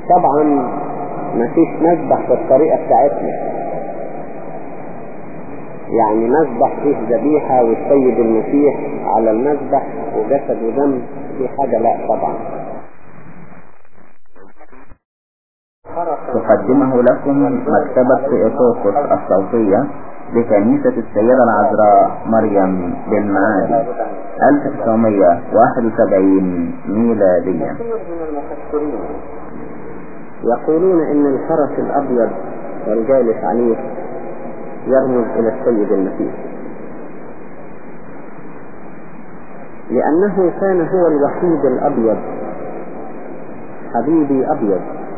طبعا مفيش مذبح بالطريقة بتاعتنا، يعني مذبح فيه ذبيحة والسيد المسيح على المذبح وجسد ودم، دي حاجة لا طبعا. تقدمه لكم مكتبة إيطوقس الصوتية لكنيسة السيدة العذراء مريم بالمعادي 1971 ميلادية. يقولون ان الفرس الابيض والجالس عليه يرمز الى السيد المسيح، لانه كان هو الوحيد الابيض، حبيبي ابيض،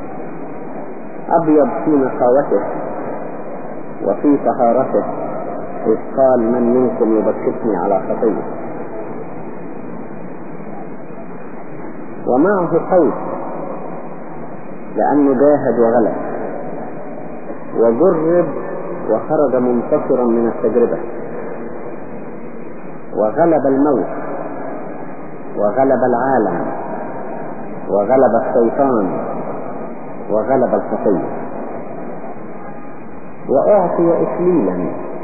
ابيض في نقاوته وفي طهارته، إذ قال من منكم يبكتني على خطيه. ومعه قوس لأنه جاهد وغلب وجرب وخرج منتصرا من التجربة، وغلب الموت وغلب العالم وغلب الشيطان وغلب الخطية، وأعطي إكليلا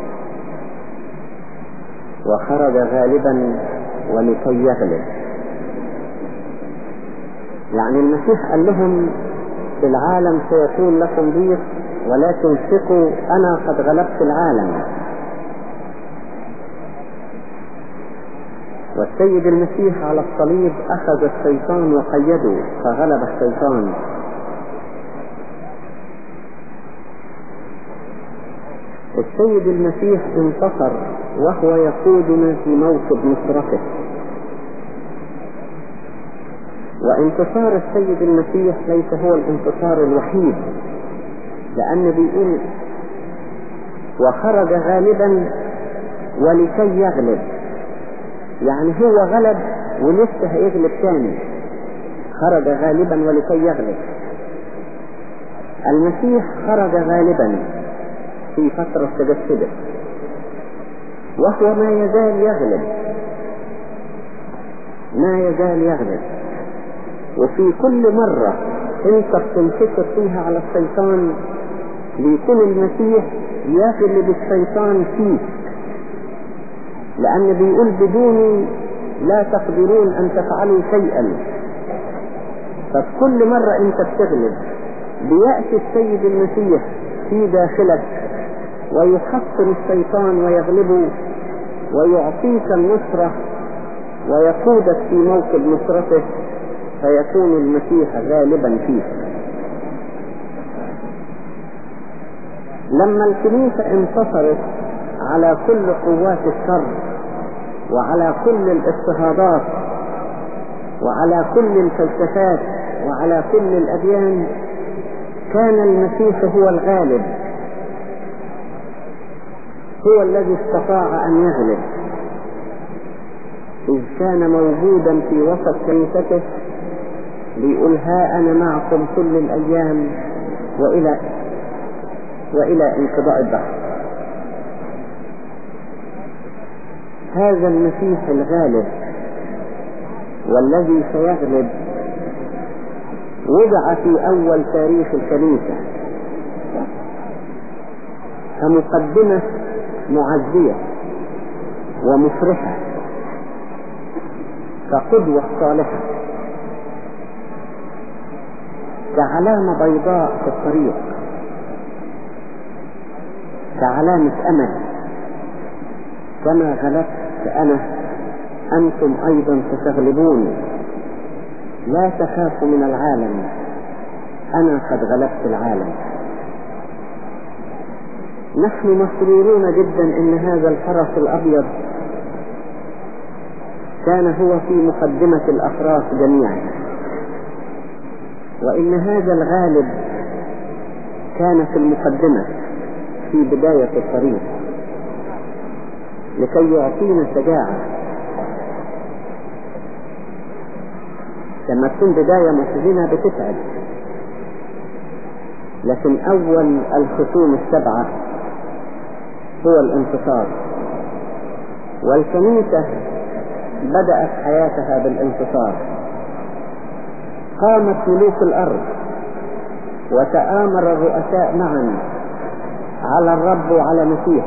وخرج غالبا ولكي يغلب. يعني المسيح قال لهم في العالم سيكون لكم ضيق ولكن ثقوا أنا قد غلبت العالم. والسيد المسيح على الصليب أخذ الشيطان وقيده فغلب الشيطان. السيد المسيح انتصر وهو يقودنا في موكب نصرته. وانتصار السيد المسيح ليس هو الانتصار الوحيد، لأن بيقول وخرج غالبا ولكي يغلب، يعني هو غلب ولسه هيغلب تاني. خرج غالبا ولكي يغلب. المسيح خرج غالبا في فترة تجسده وهو ما يزال يغلب، ما يزال يغلب. وفي كل مرة انت بتنتصر فيها على الشيطان بيكون المسيح يغلب الشيطان فيك، لأن بيقول بدوني لا تقدرون أن تفعلوا شيئا. فكل مرة انت بتغلب بيأتي السيد المسيح في داخلك ويحصر الشيطان ويغلبه ويعطيك النصرة ويقودك في موكب نصرته، فيكون المسيح غالبا فيك. لما الكنيسة انتصرت على كل قوات الشر وعلى كل الاضطهادات وعلى كل الفلسفات وعلى كل الأديان، كان المسيح هو الغالب، هو الذي استطاع أن يغلب، إذ كان موجودا في وسط كنيسته. بيقول ها أنا معكم كل الأيام وإلى انقضاء الدهر. هذا المسيح الغالب والذي سيغلب وضع في أول تاريخ الكنيسة كمقدمة معزية ومفرحة، كقدوة صالحة، كعلامة بيضاء في الطريق، كعلامة أمل. كما غلبت أنا أنتم أيضا ستغلبون، لا تخافوا من العالم، أنا قد غلبت العالم. نحن مسرورون جدا ان هذا الفرس الابيض كان هو في مقدمة الافراس جميعا، وان هذا الغالب كان في المقدمة في بداية الطريق لكي يعطينا شجاعة. لما تكون بداية محزنة بتتعب، لكن اول الخصوم السبعة هو الانتصار. والكنيسة بدأت حياتها بالانتصار. قامت ملوك الأرض وتآمر الرؤساء معا على الرب وعلى مسيح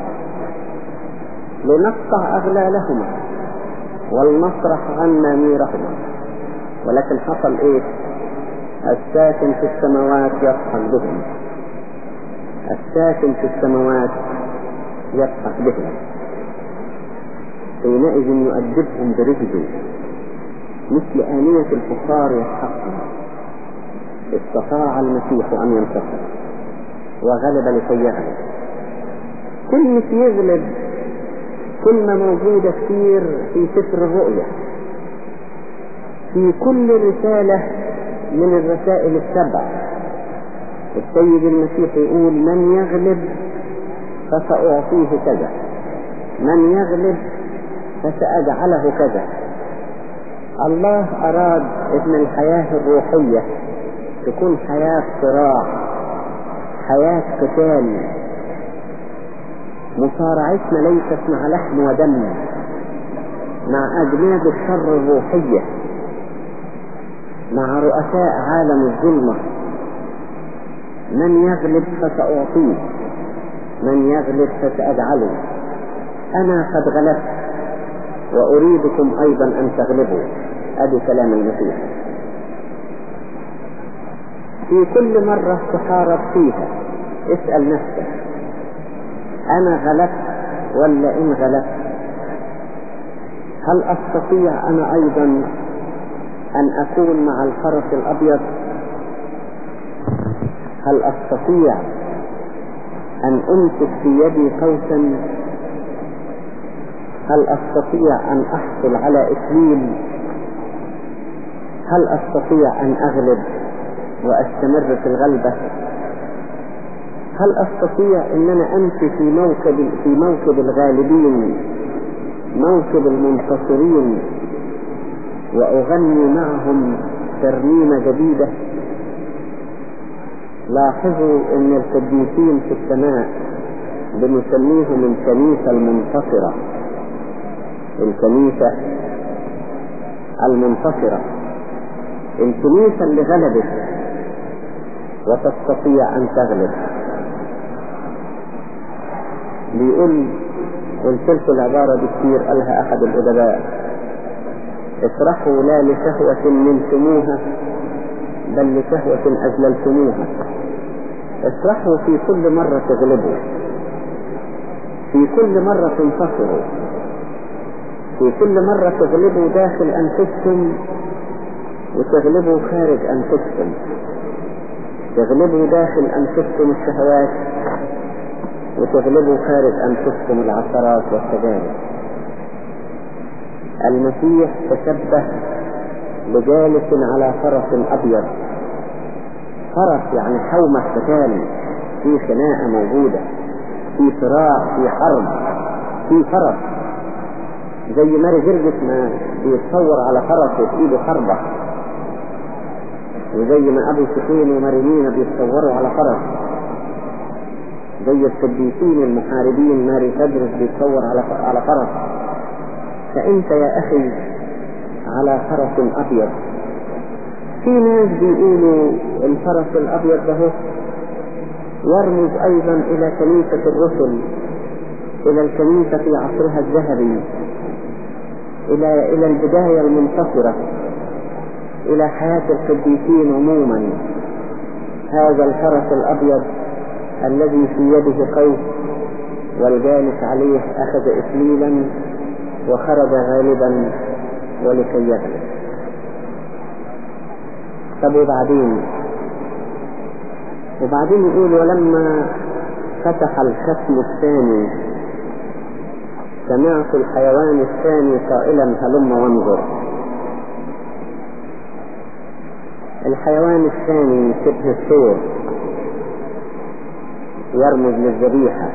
لنقطع أغلالهما ولنصرح عنا ميرهما. ولكن حصل ايه؟ الساكن في السماوات يضحك بهم، الساكن في السماوات يضحك بهم، حينئذ يؤدبهم برجله مثل آنية الفخار يضحكهم. استطاع المسيح أن ينتصر وغلب لكي يغلب. كلمة يغلب كلمة موجودة كثير في سفر الرؤيا، في كل رسالة من الرسائل السبع. السيد المسيح يقول من يغلب فسأعطيه كذا، من يغلب فسأجعله كذا. الله أراد أن الحياة الروحية تكون حياة صراع، حياة قتال. مصارعتنا ليست مع لحم ودم، مع أجناد الشر الروحية، مع رؤساء عالم الظلمة. من يغلب فسأعطيه، من يغلب فسأجعله. أنا قد غلبت وأريدكم أيضا أن تغلبوا. أدي كلام المسيح. في كل مرة تحارب فيها اسأل نفسك أنا غلبت ولا إن غلبت؟ هل أستطيع أنا أيضا أن أكون مع الفرس الأبيض؟ هل أستطيع أن أمسك في يدي قوسا؟ هل أستطيع أن أحصل على إكليل؟ هل أستطيع أن أغلب وأستمر في الغلبة؟ هل أستطيع أن أنا أمشي في موكب الغالبين، موكب المنتصرين، وأغني معهم ترنيمة جديدة؟ لاحظوا أن القديسين في السماء بنسميهم الكنيسة المنتصرة، الكنيسة المنتصرة، الكنيسة اللي غلبت وتستطيع أن تغلب. بيقول، قلت لكم العبارة دي كتير، قالها أحد الأدباء: افرحوا لا لشهوة نلتموها بل لشهوة أذللتموها. افرحوا في كل مرة تغلبوا، في كل مرة تنتصروا، في كل مرة تغلبوا داخل أنفسكم وتغلبوا خارج أنفسكم، تغلبوا داخل أنفسكم الشهوات وتغلبوا خارج أنفسكم العثرات والتجارب. المسيح تشبه بجالس على فرس أبيض. فرس يعني حومة قتال، في خناقة موجودة، في صراع، في حرب، في فرس. زي ماري جرجس ما بيتصور على فرس وفي حربة، وزي ما أبو سفين ومارينينا بيتصوروا على فرس، زي القديسين المحاربين ماري تدرس بيتصور على فرس. فأنت يا أخي على فرس أبيض. في ناس بيقولوا الفرس الأبيض ده يرمز أيضا إلى كنيسة الرسل، إلى الكنيسة في عصرها الذهبي، إلى البداية المنتصرة، إلى حياة القديسين عموما. هذا الفرس الأبيض الذي في يده قوس والجالس عليه أخذ إكليلا وخرج غالبا ولكي يغلب. طب وبعدين يقول: ولما فتح الختم الثاني سمعت الحيوان الثاني قائلا هلم وانظر. الحيوان الثاني شبه الثور، يرمز للذبيحة،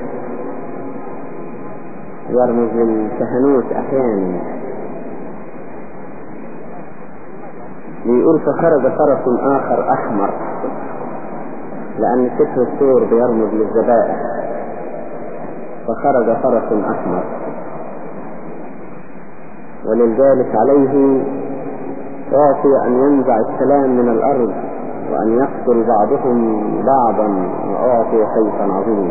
يرمز للكهنوت أحيانا. بيقول: فخرج فرس آخر أحمر، لأن شبه الثور بيرمز للذبائح، فخرج فرس أحمر وللجالس عليه أعطي أن ينزع السلام من الأرض وأن يقتل بعضهم بعضا وأعطي سيفا عظيما.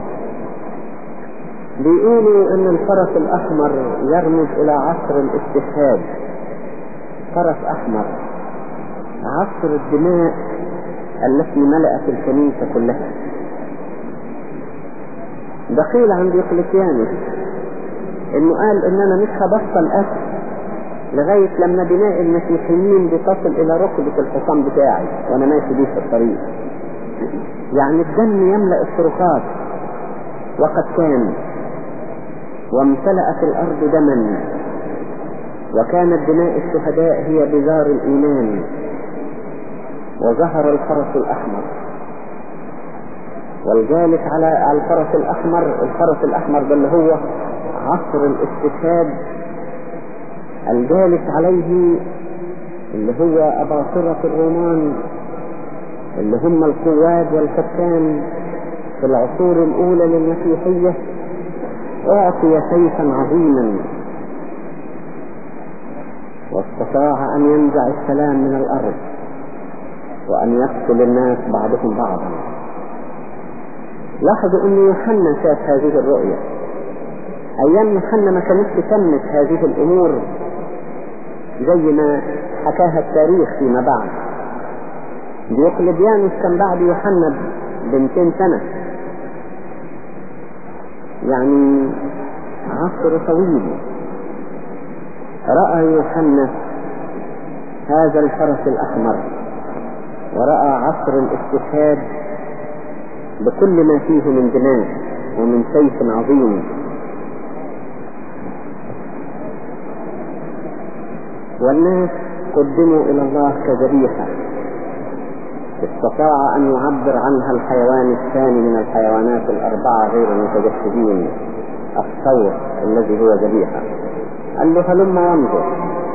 بيقولوا أن الفرس الأحمر يرمز إلى عصر الاستشهاد. فرس أحمر، عصر الدماء التي ملأت الكنيسة كلها. ده قيل عن ديوقلتيانوس انه قال ان انا مش هبطل قتل لغاية لما دماء المسيحيين بتصل الى ركبة الحصان بتاعي وانا ماشي بيه في الطريق. يعني الدم يملأ الطرقات، وقد كان وامتلأت الارض دما، وكانت دماء الشهداء هي بذار الايمان. وظهر الفرس الاحمر، والجالس على الفرس الأحمر ده اللي هو عصر الاستشهاد، الجالس عليه اللي هو أباطرة الرومان اللي هم القواد والحكام في العصور الأولى للمسيحية، أعطي سيفا عظيما واستطاع أن ينزع السلام من الأرض وأن يقتل الناس بعضهم بعضا. لاحظوا ان يوحنا شاف هذه الرؤية. ايام يوحنا ما كانت تمت هذه الامور زي ما حكاها التاريخ فيما بعد. ديوقلتيانوس كان بعد يوحنا ب200 سنة، يعني عصر طويل. رأى يوحنا هذا الفرس الأحمر، ورأى عصر الاستشهاد بكل ما فيه من دماء ومن سيف عظيم. والناس قدموا إلى الله كذبيحة استطاع أن يعبر عنها الحيوان الثاني من الحيوانات الأربعة غير المتجسدين، الثور الذي هو ذبيحة. قال له هلم وانظر.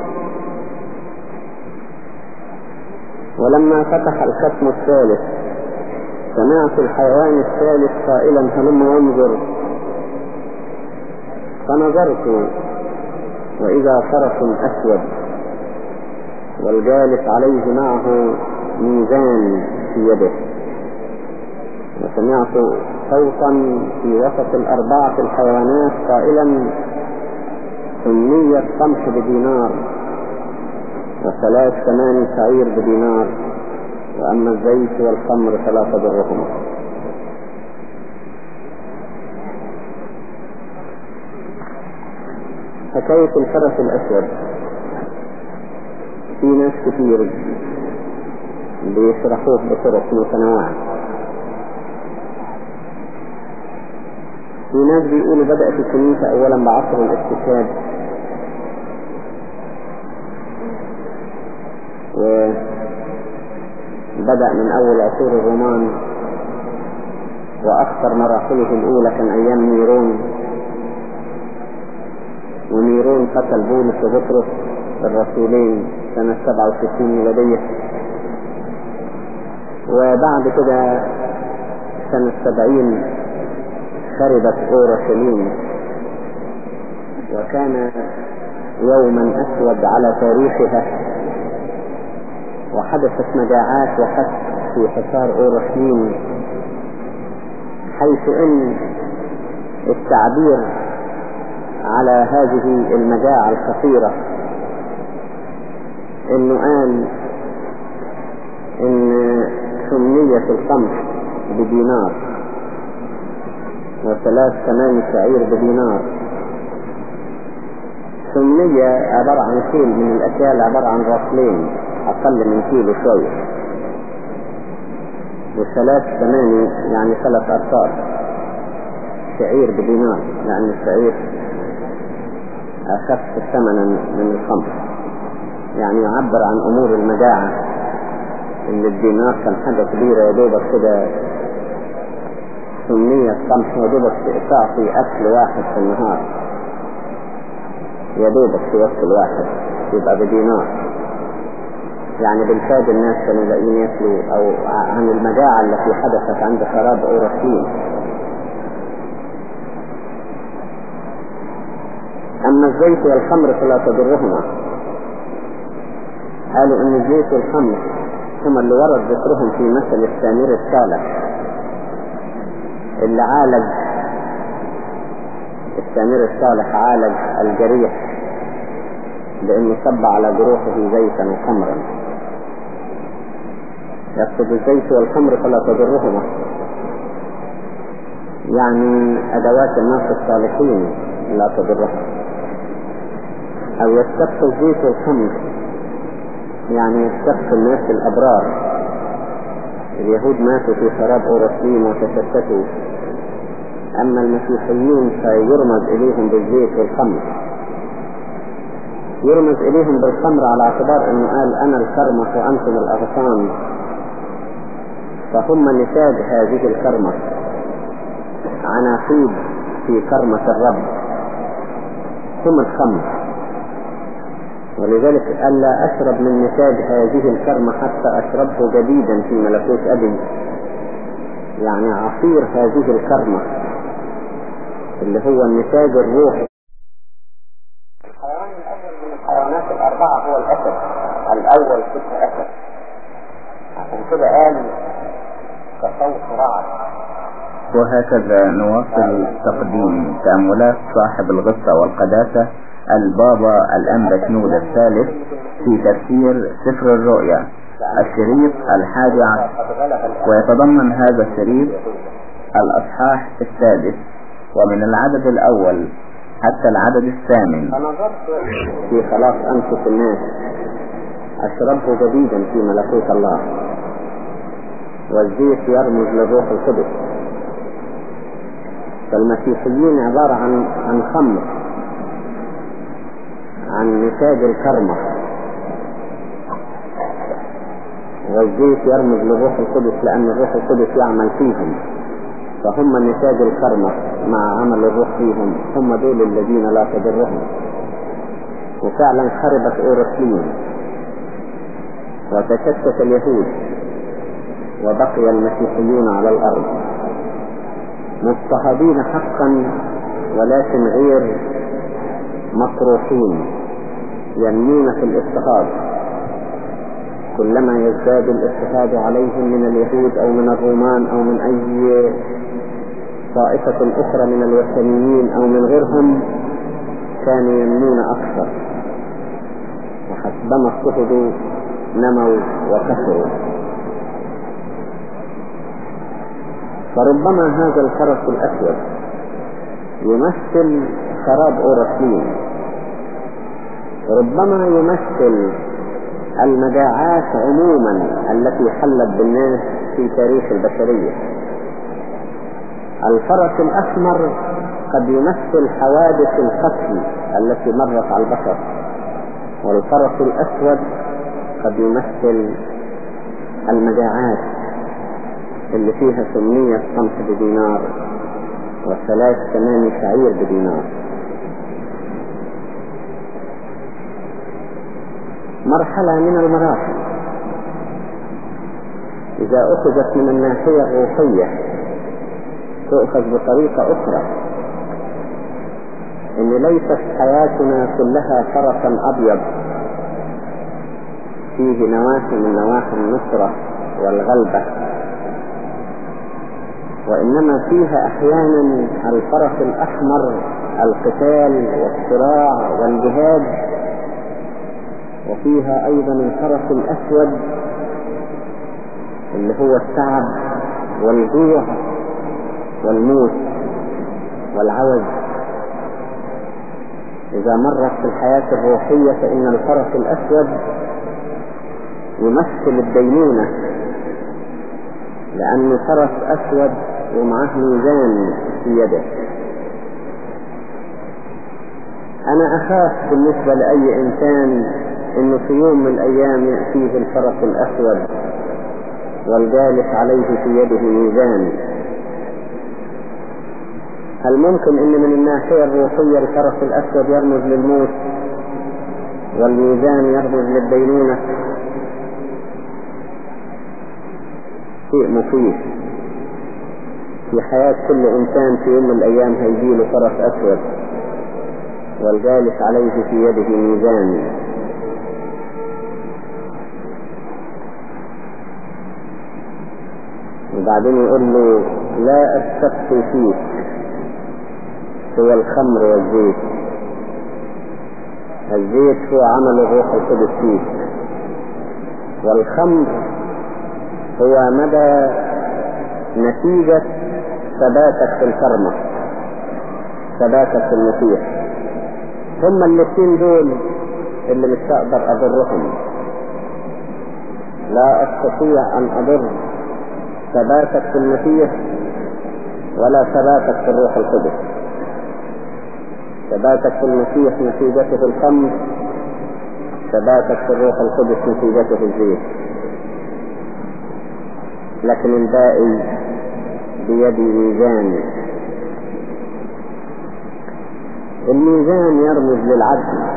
ولما فتح الختم الثالث سمعت الحيوان الثالث قائلا هلم وانظر، فنظرت وإذا فرس أسود والجالس عليه معه ميزان في يده. وسمعت صوتا في وسط الأربعة الحيوانات قائلا 800 قمح بدينار، و3 ثمان شعير بدينار، وأما الزيت والخمر فلا تضرهم. حكاية الفرس الأسود في ناس كتير بيشرحوه بطرق متنوعة. في ناس بيقولوا بدأت الكنيسة أولا بعصر الاستشهاد، وبدأ من أول عصور الرومان، وأكثر مراحله الأولى كان أيام نيرون. ونيرون قتل بولس وبطرس الرسولين سنة 67 ميلادية. وبعد كده سنة 70 خربت أورشليم، وكان يوما أسود على تاريخها، وحدثت مجاعات وقتل في حصار أورشليم، حيث أن التعبير على هذه المجاعة الخطيرة انه قال ان 800 القمح بدينار، و3 ثمان شعير بدينار. 800 عبارة عن كيل من الأكيال، عبارة عن رطلين أقل من كيلو شوية، و3 ثمان يعني 3 أرطال شعير بدينار، يعني الشعير أخف ثمنا من الخمر. يعني يعبر عن أمور المجاعة، إن الدينار كان حاجة كبيرة يا دوبك كده 800 قمح يا دوبك تعطي أكل واحد في النهار، يا دوبك في وقت الواحد يبقى بدينار. يعني بالكاد الناس كانوا لاقيين ياكلوا. أو عن المجاعة التي حدثت عند خراب أورشليم. أما الزيت والخمر فلا تضرهما. قالوا ان الزيت والخمر هم اللي ورد ذكرهم في مثل السامر الصالح اللي عالج السامر الصالح، عالج الجريح بأنه صب على جروحه زيتا وخمرا. يقصد الزيت والخمر فلا تضرهما، يعني أدوات الناس الصالحين لا تضرهم. أو يستبقي الزيت والخمر يعني يستبقي الناس الأبرار. اليهود ماتوا في خراب أورشليم وتشتتوا، أما المسيحيين فيرمز إليهم بالزيت والخمر. يرمز إليهم بالخمر على اعتبار أنه قال أنا الكرمة وأنتم الأغصان، فهم نتاج هذه الكرمة، عناقيد في كرمة الرب هم الخمر. ولذلك قال لا أشرب من نتاج هذه الكرمة حتى أشربه جديدا في ملكوت أبي، يعني عصير هذه الكرمة اللي هو النتاج الروحي. الحيوان الأول من الحيوانات الأربعة هو الأسد، الأول 6 أسد، عشان كده قال كصوت رعد. وهكذا نواصل تقديم تأملات صاحب الغصة والقداسة البابا الأنبا شنودة الثالث في تفسير سفر الرؤيا الشريط 11، ويتضمن هذا الشريط الأصحاح 6 ومن العدد الأول حتى العدد 8. فنظرت في خلاص أنفس الناس أشربه جديدا في ملكوت الله، والزيت يرمز للروح القدس. فالمسيحيين عبارة عن خمر، عن نتاج الكرمة، والزيت يرمز للروح القدس لأن الروح القدس يعمل فيهم، فهم نتاج الكرمة مع عمل الروح فيهم، هم دول الذين لا تضرهم. وفعلا خربت أورشليم وتشتت اليهود وبقي المسيحيون على الأرض مضطهدين حقا، ولكن غير مطروحين، ينمون في الاضطهاد. كلما يزداد الاضطهاد عليهم من اليهود أو من الرومان أو من أي طائفة أخرى من الوثنيين أو من غيرهم، كانوا ينمون أكثر، وحسبما اضطهدوا نموا وكثروا. فربما هذا الفرس الأسود يمثل خراب أورشليم، ربما يمثل المجاعات عموما التي حلت بالناس في تاريخ البشرية. الفرس الأحمر قد يمثل حوادث القتل التي مرت على البشر، والفرس الأسود قد يمثل المجاعات اللي فيها 800 قمح بدينار و3 ثمان شعير بدينار. مرحلة من المراحل إذا أخذت من الناحية الروحية تؤخذ بطريقة أخرى، إن ليست حياتنا كلها فرسا أبيض فيه نواحي من نواحي النصرة والغلبة، وإنما فيها أحيانا الفرس الأحمر القتال والصراع والجهاد، وفيها أيضا الفرس الأسود اللي هو التعب والجوع والموت والعوز. إذا مرت في الحياة الروحية فإن الفرس الأسود يمثل الدينونة، لأنه فرس أسود ومعه ميزان في يده. أنا أخاف بالنسبة لأي إنسان إنه في يوم من الأيام يأتيه الفرس الأسود والجالس عليه في يده ميزان. هل ممكن إن من الناحية الروحية الفرس الأسود يرمز للموت والميزان يرمز للدينونة؟ شيء مخيف. في حياة كل إنسان في يوم من الأيام هيجيله فرس أسود والجالس عليه في يده ميزان. وبعدين يقول له لا أستخفي فيك هو الخمر والزيت. الزيت هو عمل الروح القدس فيك، والخمر هو مدى نتيجة ثباتك في الكرمة، ثباتك في المسيح. هما الاثنين دول اللي مش هقدر أضرهم. لا أستطيع أن أضر ثباتك في المسيح ولا ثباتك في الروح القدس. ثباتك في المسيح نتيجته الخمر، ثباتك في الروح القدس نتيجته الزيت. لكن الباقي بيد ميزان. الميزان يرمز للعدل.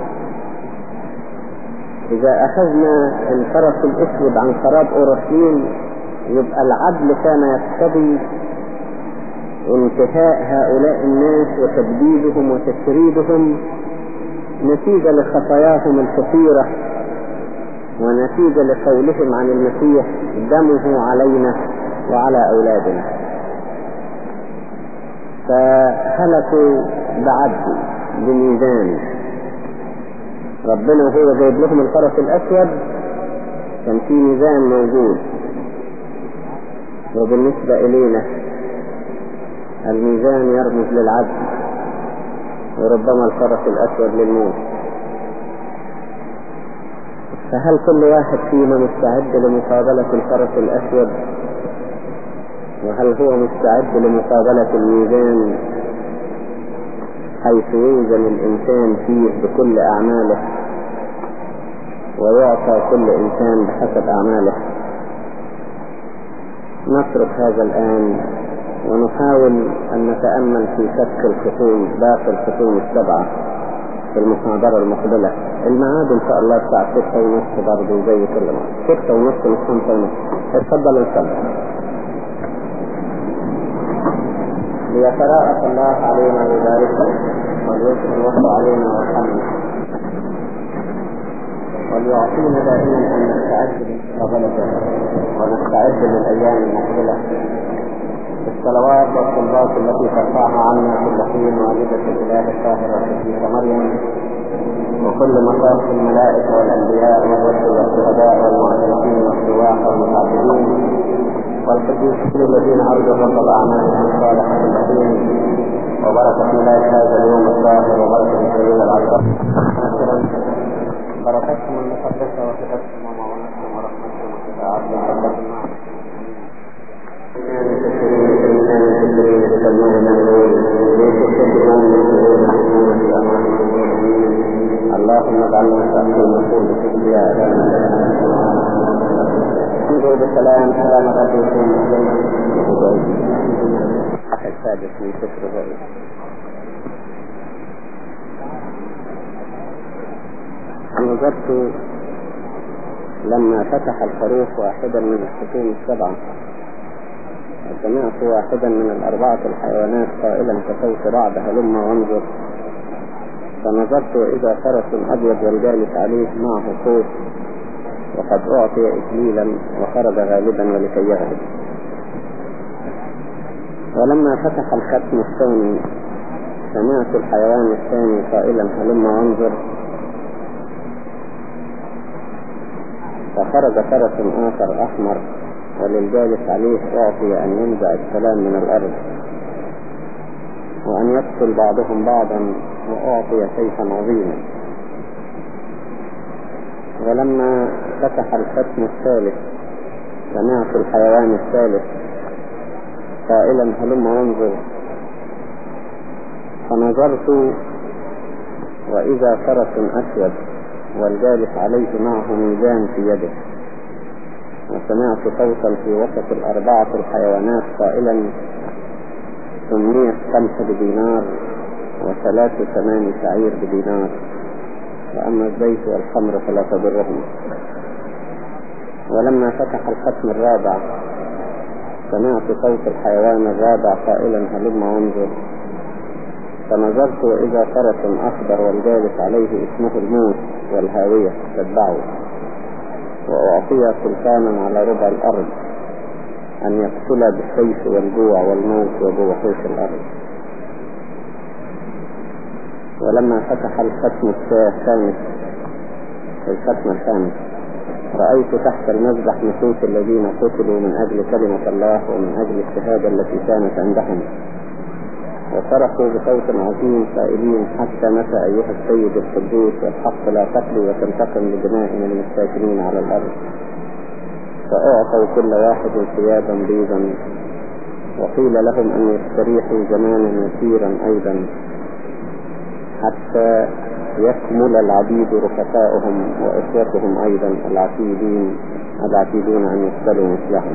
إذا أخذنا الفرس الأسود عن خراب أورشليم يبقى العدل كان يقتضي انتهاء هؤلاء الناس وتبديدهم وتشريدهم نتيجة لخطاياهم الكثيرة ونتيجة لقولهم عن المسيح دمه علينا وعلى أولادنا. فهلكوا بعدل بميزان. ربنا وهو جايب لهم الفرس الأسود كان في ميزان موجود، وبالنسبة إلينا الميزان يرمز للعدل، وربما الفرس الأسود للموت. فهل كل واحد فينا مستعد لمقابلة الفرس الأسود؟ وهل هو مستعد لمقابلة الميزان حيث يوزن الإنسان فيه بكل أعماله ويعطى كل إنسان بحسب أعماله؟ نترك هذا الآن ونحاول أن نتأمل في فك الخطوم، باقي الخطوم السبعة في المحاضرة المقبلة. الميعاد إن شاء الله الساعة 6:30 برضه زي كل مرة، 6:30 مش 5:30. اتفضل نصلي. ليتراءف الله علينا ويباركنا وليكن الوفق علينا ويرحمنا وليعطينا دائما أن نستعد لمقابلته ونستعد للأيام المقبلة الصلوات والصلوات التي ترفعها عنا كل حين والدة الإله الطاهرة القديسة مريم، وكل مصالح الملائكة والأنبياء والرسل والشهداء والمعترفين والسواح والمتعبدين والقديسين الذين أرجوا رب الأعمال الصالحة الحين، وبركة ملاك هذا اليوم الطاهر وبركة سيد العصر. بركتكم المقدسة وثقتكم ومعونتكم ورحمتكم وشفاعتكم وبركتكم معكم. اللهم اجعلنا سأكون نقول يا انظر بسلام سلام ربكم السادس من سفر الرؤيا. نظرت لما فتح الخروف واحدا من الخطوم السبعة سمعت واحدا من الأربعة الحيوانات قائلا كصوت رعد هلم وانظر. فنظرت وإذا فرس أبيض والجالس عليه معه صوت وقد أعطي إكليلا وخرج غالبا ولكي يغلب. ولما فتح الختم الثاني سمعت الحيوان الثاني قائلا هلم وانظر. فخرج فرس آخر أحمر وللجالس عليه أعطي أن ينزع السلام من الأرض وأن يقتل بعضهم بعضا وأعطي سيفا عظيما. ولما فتح الختم الثالث سمعت الحيوان الثالث قائلا هلم وانظر. فنظرت وإذا فرس أسود والجالس عليه معه ميزان في يده. وسمعت صوتا في وسط الأربعة الحيوانات قائلا 800 قمح بدينار و3 ثمان شعير بدينار، وأما الزيت والخمر فلا تضرهم. ولما فتح الختم الرابع سمعت صوت الحيوان الرابع قائلا هلم وانظر. فنظرت وإذا فرس أخضر والجالس عليه اسمه الموت والهاوية تتبعه، وأعطي سلطانا على ربع الأرض أن يقتل بالسيف والجوع والموت وبوحوش الأرض. ولما فتح الختم الخامس رأيت تحت المذبح نفوس الذين قتلوا من أجل كلمة الله ومن أجل الشهادة التي كانت عندهم، وصرخوا بصوت عظيم قائلين: حتى متى أيها السيد القدوس والحق لا تقضي وتنتقم لدمائنا المستاكنين على الأرض؟ فأعطوا كل واحد ثيابا بيضا، وقيل لهم أن يستريحوا زمانا يسيرا أيضا حتى يكمل العبيد رفقائهم وإخوتهم أيضا العتيدون أن يقتلوا مثلهم.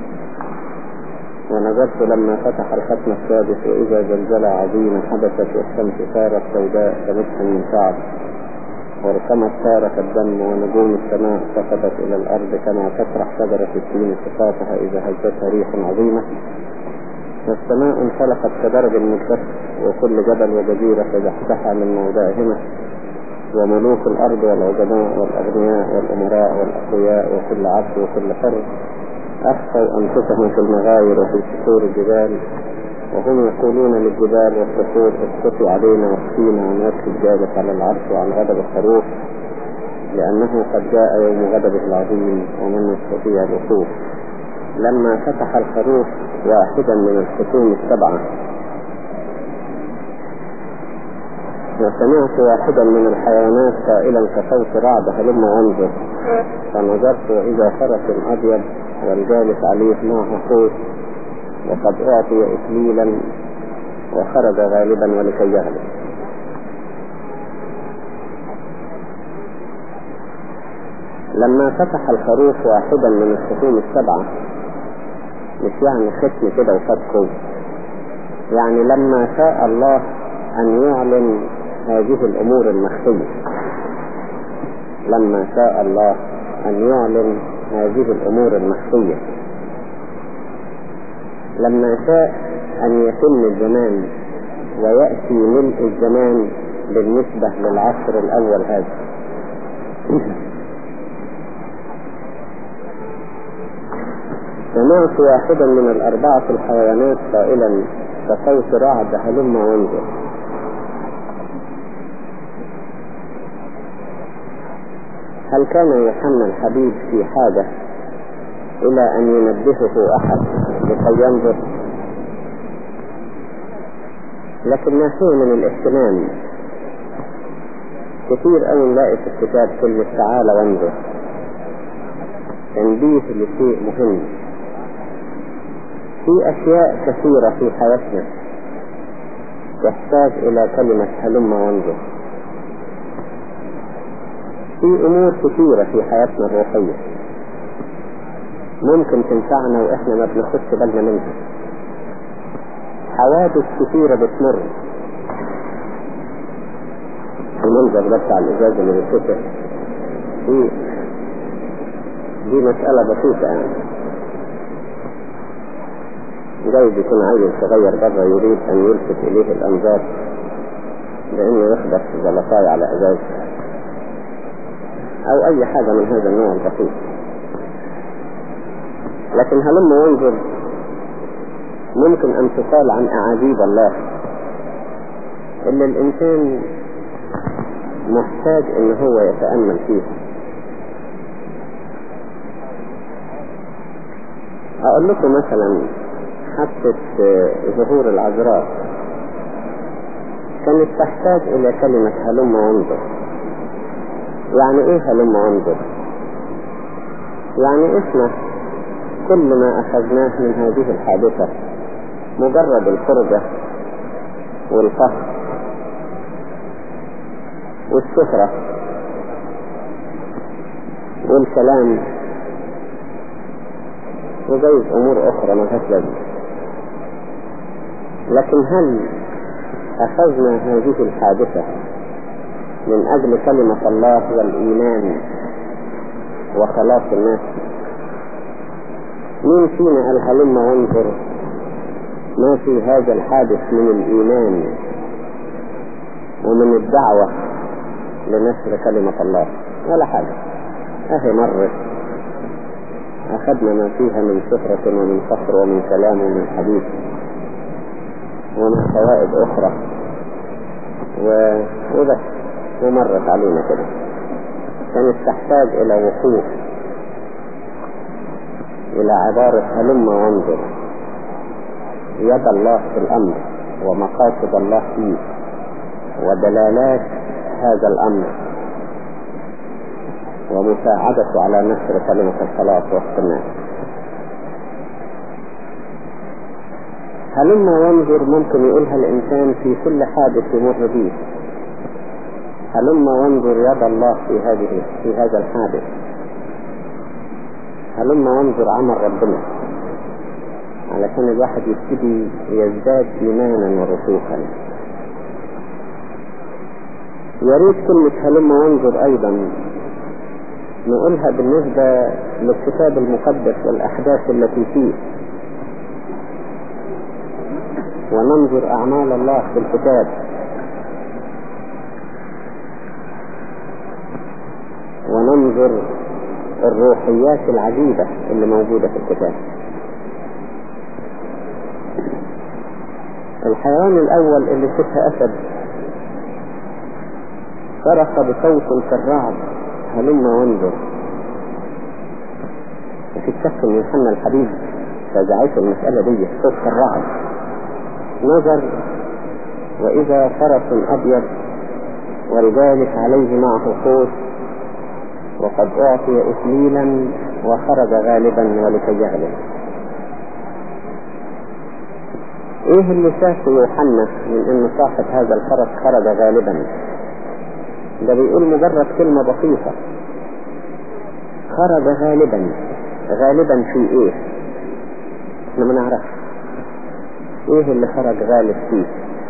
ونظرت لما فتح الختم السادس وإذا زلزلة عظيمة حدثت، والشمس صارت سوداء كمسح من شعر، والقمر صار كالدم، ونجوم السماء سقطت إلى الأرض كما تطرح شجرة التين سقاطها إذا هزتها ريح عظيمة. والسماء انفلقت كدرج المكتف، وكل جبل وجزيرة تزحزح من موضعهما، وملوك الأرض والعظماء والأغنياء والأمراء والأقوياء وكل عبد وكل حر أخفوا أنفسهم في المغاير وفي صخور الجبال، وهم يقولون للجبال والصخور: اسقطي علينا واخفينا عن وجه الجالس على العرش وعن غضب الخروف، لأنه قد جاء يوم غضبه العظيم ومن يستطيع الوقوف. لما فتح الخروف واحدا من الختوم السبعة، وسمعت واحدا من الحيوانات قائلا كصوت رعد: هلم وانظر. فنظرت وإذا فرس أبيض والجالس عليه معه قوس، وقد أعطي إكليلا وخرج غالبا ولكي يهلك. لما فتح الخروف واحدا من الختوم السبعة، مش يعني ختم كده وفتحه، يعني لما شاء الله أن يعلن هذه الأمور المخفية، لما شاء الله أن يعلن هذه الأمور المخفية، لما شاء أن يتم الزمان ويأتي ملء الزمان بالنسبة للعصر الأول هذا. سمعت واحدا من الأربعة الحيوانات قائلا كصوت رعد: هلم وانظر. هل كان يوحنا الحبيب في حاجة إلى أن ينبهه أحد لكي ينظر؟ لكن ما فيه من الاهتمام كثير أوي نلاقي في الكتاب كلمة تعال وانظر، تنبيه لشيء مهم. في أشياء كثيرة في حياتنا تحتاج إلى كلمة هلم وانظر. في أمور كثيرة في حياتنا الروحية ممكن تنفعنا وإحنا ما بناخدش بالنا منها. حوادث كثيرة بتمر. المنظر ده بتاع الإزاز اللي بيتفتح دي مسألة بسيطة يعني. جايز يكون عيل صغير بره يريد أن يلفت إليه الأنظار بأنه يخبط زلطاي على إزاز أو أي حاجة من هذا النوع البسيط. لكن هلم وانظر ممكن أن تقال عن أعاجيب الله اللي الإنسان محتاج إن هو يتأمل فيها. أقول لكم مثلا حادثة ظهور العذراء كانت تحتاج إلى كلمة هلم وانظر. يعني إيه هلم وانظر؟ يعني إحنا كل ما أخذناه من هذه الحادثة مجرد الفرجة والفخر والشهرة والكلام وجايز أمور أخرى ما لهاش لازمة. لكن هل أخذنا هذه الحادثة من أجل كلمة الله والإيمان وخلاص الناس؟ مين فينا قال هلم وانظر ما في هذا الحادث من الإيمان ومن الدعوة لنشر كلمة الله؟ ولا حاجة. أهي مرت أخذنا ما فيها من شهرة ومن فخر ومن كلام ومن حديث ومن فوائد أخرى وبس ومرت علينا كده. كانت تحتاج إلى وقوف، إلى عبارة هلم وانظر، يد الله في الأمر ومقاصد الله فيه ودلالات هذا الأمر ومساعدته على نشر كلمة الصلاة وسط الناس. هلم وانظر ممكن يقولها الإنسان في كل حادث يمر به. هلم وانظر يد الله في هذا الحادث. هلم وانظر عمل ربنا، علشان الواحد يبتدي يزداد إيمانا ورسوخا. يريد كلمة هلم وانظر أيضا نقولها بالنسبة للكتاب المقدس والأحداث التي فيه، وننظر أعمال الله في الكتاب، وننظر الروحيات العجيبة اللي موجودة في الكتاب. الحيوان الأول اللي شفها أسد صرخ بصوت كالرعد هلم وانظر. في الشك من يوحنا الحبيب فزعيت المسألة دي صوت كالرعد. نظر وإذا فرس أبيض والجالس عليه معه قوس وقد أعطي إكليلا وخرج غالبا ولكي يغلب. إيه اللي شافه يوحنا من إن صاحب هذا الفرس خرج غالبا؟ ده بيقول مجرد كلمة بسيطة، خرج غالبا. غالبا في إيه؟ احنا ما نعرف إيه اللي خرج غالب فيه.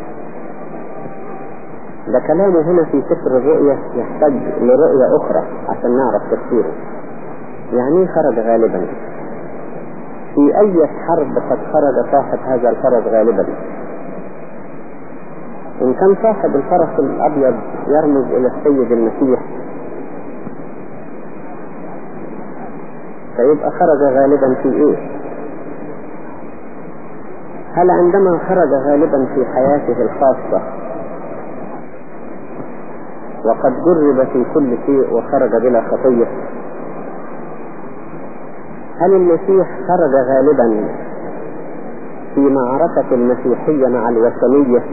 ده كلامه هنا في سفر الرؤيا يحتاج لرؤية أخرى عشان نعرف تفسيره. يعني خرج غالبا في أي حرب قد خرج صاحب هذا الفرس غالبا. إن كان صاحب الفرس الأبيض يرمز إلى السيد المسيح فيبقى خرج غالبا في إيه؟ هل عندما خرج غالبا في حياته الخاصة وقد جرب في كل شيء وخرج بلا خطية، هل المسيح خرج غالبا في معركة المسيحية مع الوثنية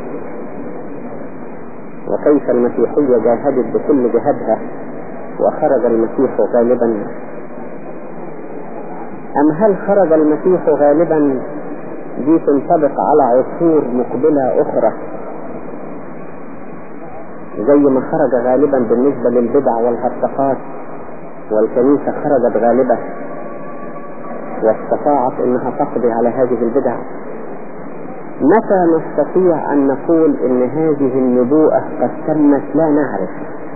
وكيف المسيحية جاهدت بكل جهدها وخرج المسيح غالبا؟ أم هل خرج المسيح غالبا دي تنطبق على عصور مقبلة أخرى زي ما خرج غالبا بالنسبة للبدع والهرطقات والكنيسة خرجت غالبة واستطاعت انها تقضي على هذه البدع؟ متى نستطيع ان نقول ان هذه النبوءة قد تمت؟ لا نعرف.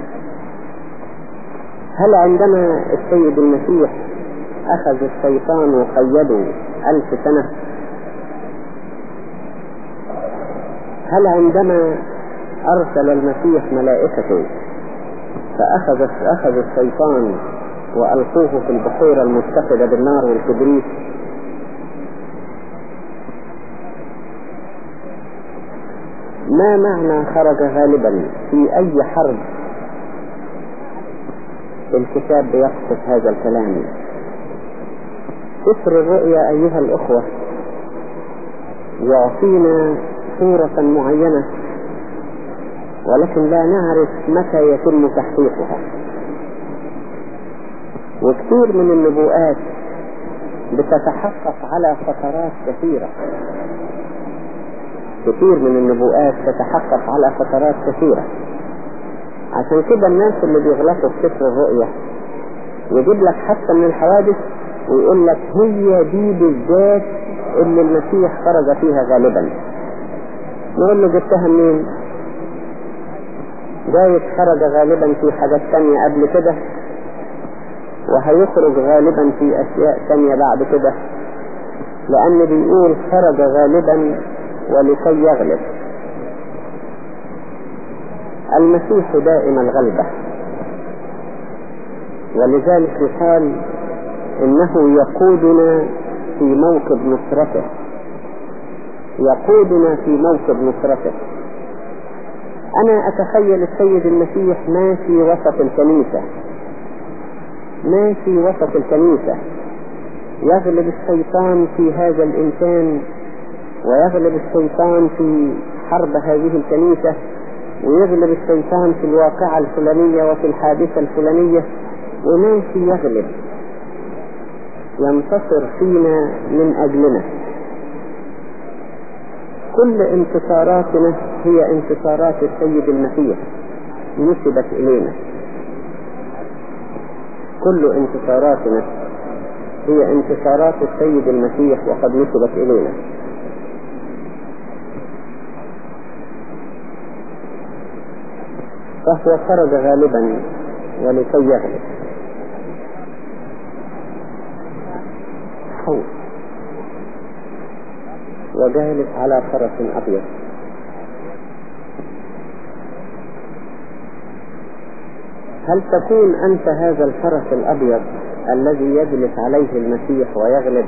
هل عندما السيد المسيح اخذ الشيطان وقيده 1000 سنة؟ هل عندما أرسل المسيح ملائكته فأخذ الشيطان وألقوه في البحيرة المتقدة بالنار والكبريت؟ ما معنى خرج غالبا في أي حرب؟ الكتاب بيقصد هذا الكلام. سفر الرؤيا أيها الأخوة يعطينا صورة معينة ولكن لا نعرف متى يتم تحقيقها. وكثير من النبوءات بتتحقق على فترات كثيرة. كثير من النبوءات تتحقق على فترات كثيرة. عشان كده الناس اللي بيغلطوا في سفر الرؤيا يجيب لك حتى من الحوادث ويقول لك هي دي بالذات اللي المسيح خرج فيها غالبا. نقول له جبتها منين؟ جايز خرج غالبا في حاجات تانية قبل كده وهيخرج غالبا في أشياء تانية بعد كده، لأن بيقول خرج غالبا ولكي يغلب. المسيح دائما الغلبة، ولذلك يقال إنه يقودنا في موكب نصرته، يقودنا في موكب نصرته. أنا أتخيل السيد المسيح ماشي وسط الكنيسة، ماشي وسط الكنيسة، يغلب الشيطان في هذا الإنسان، ويغلب الشيطان في حرب هذه الكنيسة، ويغلب الشيطان في الواقعة الفلانية وفي الحادثة الفلانية، وماشي يغلب، ينتصر فينا من أجلنا. كل انتصاراتنا هي انتصارات السيد المسيح نسبت إلينا، كل انتصاراتنا هي انتصارات السيد المسيح وقد نسبت إلينا. فهو خرج غالبا ولكي يغلب. حول وجالس على فرس أبيض. هل تكون أنت هذا الفرس الأبيض الذي يجلس عليه المسيح ويغلب؟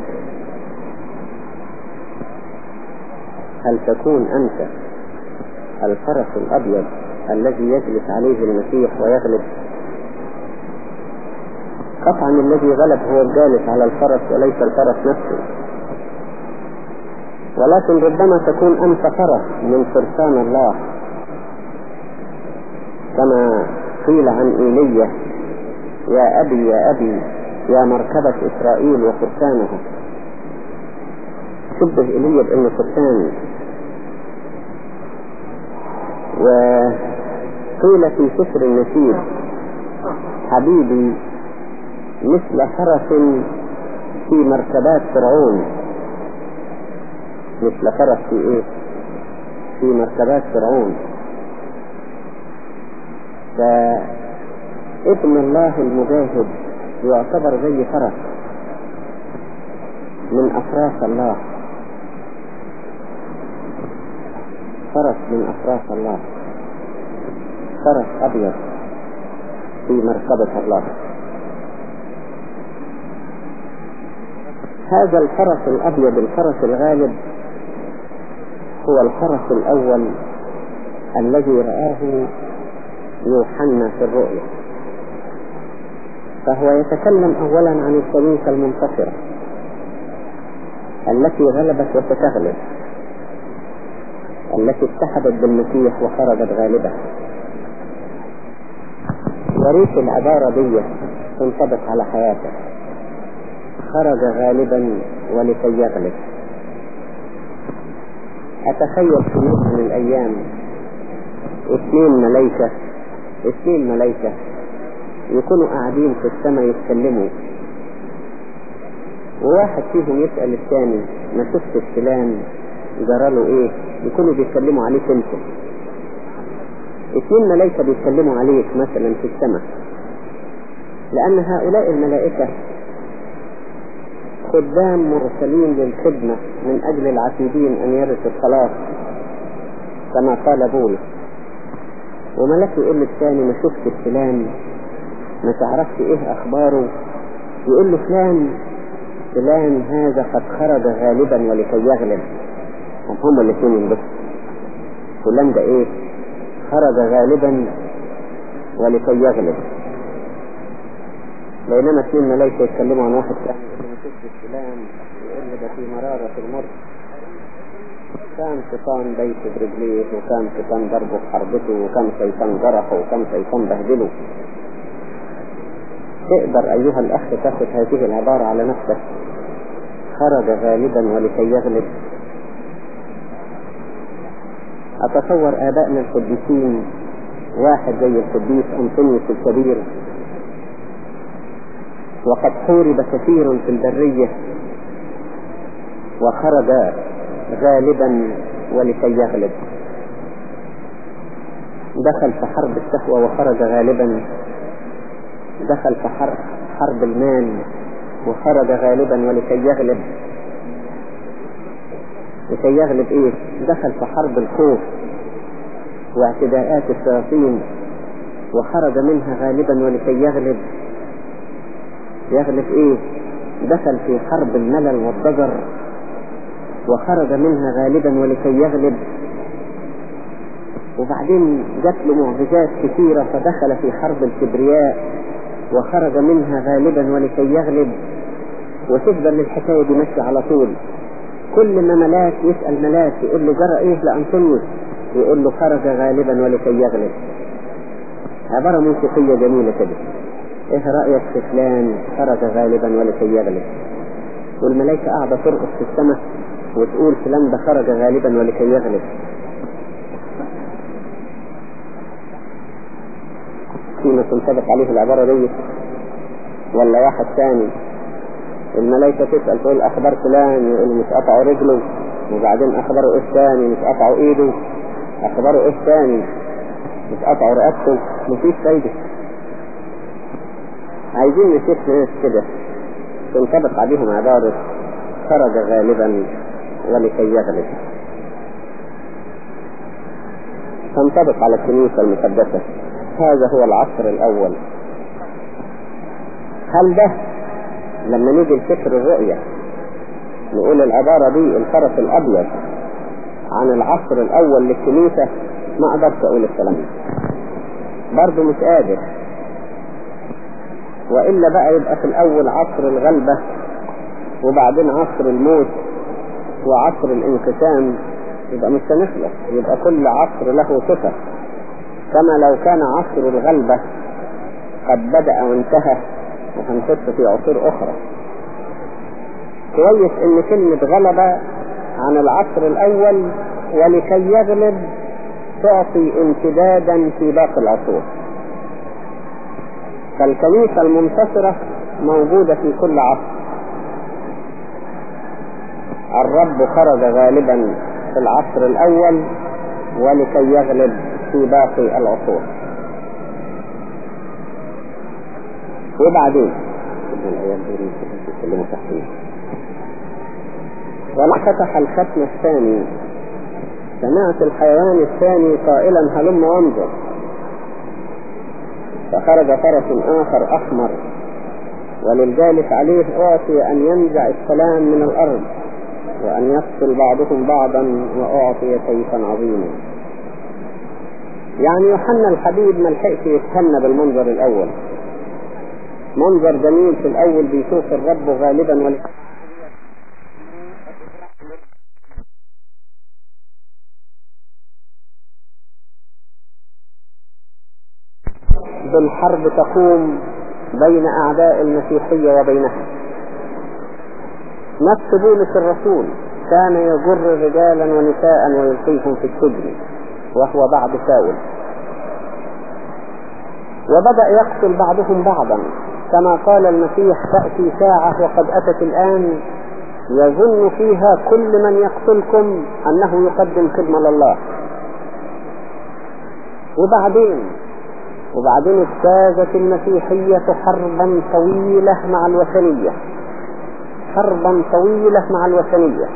هل تكون أنت الفرس الأبيض الذي يجلس عليه المسيح ويغلب؟ قطعا الذي غلب هو الجالس على الفرس وليس الفرس نفسه، ولكن ربما تكون أنت فرس من فرسان الله، كما قيل عن إيليا: يا أبي يا أبي يا مركبة إسرائيل وفرسانه. شبه إيليا بأنه فرسان. وقيل في سفر النشيد: حبيبي مثل فرس في مركبات فرعون. مثل فرس في ايه؟ في مركبات فرعون. فابن الله المجاهد يعتبر زي فرس من أفراس الله، فرس من أفراس الله، فرس أبيض في مركبة الله. هذا الفرس الأبيض، الفرس الغالب، هو الفرس الأول الذي رآه يوحنا في الرؤيا. فهو يتكلم أولا عن الكنيسة المنتصرة التي غلبت وستغلب، التي اتحدت بالمسيح وخرجت غالبة. وريث العبارة دي تنطبق على حياته: خرج غالبا ولكي يغلب. أتخيل في يوم من الأيام اثنين ملايكة يكونوا قاعدين في السماء يتكلموا، وواحد فيهم يسأل الثاني: ما شفت فلان جراله ايه؟ يكونوا بيتكلموا عليك انت. اثنين ملايكة بيتكلموا عليك مثلا في السماء، لأن هؤلاء الملائكة خدام مرسلين للخدمة من أجل العتيدين أن يرثوا الخلاص كما قال بولس. وملك يقول للثاني: ما شفت فلان، ما تعرفش ايه اخباره؟ يقول له: فلان هذا قد خرج غالبا ولكي يغلب. هم الاثنين بس. فلان ده ايه؟ خرج غالبا ولكي يغلب. بينما اثنين ملايكة يتكلموا عن واحد ثاني: ما شفت فلان، يقول له: ده في مرارة المر، كان شيطان بيت برجليه، وكان شيطان ضربه في حربته، وكان شيطان جرحه، وكان شيطان بهدله. تقدر أيها الأخ تاخد هذه العبارة على نفسك: خرج غالبا ولكي يغلب؟ أتصور آبائنا القديسين، واحد زي القديس أنطونيوس الكبير، وقد حورب كثير في البرية وخرج غالبا ولكي يغلب. دخل في حرب الشهوة وخرج غالبا، دخل في حرب المال وخرج غالبا ولكي يغلب. لكي يغلب ايه؟ دخل في حرب الخوف واعتداءات الشياطين وخرج منها غالبا ولكي يغلب. يغلب ايه؟ دخل في حرب الملل والضجر وخرج منها غالبا ولكي يغلب، وبعدين جات له معجزات كثيرة فدخل في حرب الكبرياء وخرج منها غالبا ولكي يغلب، وتفضل الحكاية دي ماشية على طول. كل ما ملاك يسأل ملاك يقول له جرى ايه لأنطونيوس، يقول له خرج غالبا ولكي يغلب. عبارة موسيقية جميلة كده. ايه رأيك في فلان خرج غالبا ولكي يغلب؟ والملائكة قاعدة ترقص في السماء وتقول فلان ده خرج غالبا ولكي يغلب. فيما تنطبق عليه العبارة دي ولا واحد ثاني؟ الملائكة تسأل تقول أخبار فلان، يقول مش قطعوا رجله، وبعدين أخباره إيه ثاني؟ مش قطعوا إيده. أخباره إيه ثاني؟ مش قطعوا رقبته. مفيش فايدة. عايزين نشوف ناس كده تنطبق عليهم عبارة خرج غالبا ولكي يغلب، تنطبق على الكنيسة المقدسة. هذا هو العصر الأول. هل ده لما نيجي لفكر الرؤية نقول العبارة دي الفرس الأبيض عن العصر الأول للكنيسة؟ ما أقدرش أقول الكلام ده، برضو مش قادر. وإلا بقى يبقى في الأول عصر الغلبة، وبعدين عصر الموت، وعصر الانقسام، يبقى مش هنخلص. يبقى كل عصر له صفة، كما لو كان عصر الغلبة قد بدأ وانتهى وهنخش في عصور أخرى. كويس إن كلمة غلبة عن العصر الأول ولكي يغلب تعطي امتدادا في باقي العصور. فالكنيسة المنتصرة موجودة في كل عصر. الرب خرج غالبا في العصر الأول ولكي يغلب في باقي العصور. وبعدين ولفتح الختم الثاني، سمعت الحيوان الثاني قائلا هلم وانظر، فخرج فرس آخر أحمر وللجالس عليه أعطي أن ينزع السلام من الأرض وأن يقتل بعضهم بعضا، وأعطي سيفا عظيما. يعني يوحنا الحبيب ما لحقش يتهنى بالمنظر الأول. منظر جميل في الأول بيشوف الرب غالبا بالحرب تقوم بين أعداء المسيحية وبينها. نفس بولس الرسول كان يجر رجالا ونساء ويلقيهم في السجن وهو بعد ساول، وبدأ يقتل بعضهم بعضا، كما قال المسيح تأتي ساعة وقد أتت الآن يظن فيها كل من يقتلكم أنه يقدم خدمة لله. وبعدين اجتازت المسيحية حربا طويلة مع الوثنية، حربا طويلة مع الوثنية.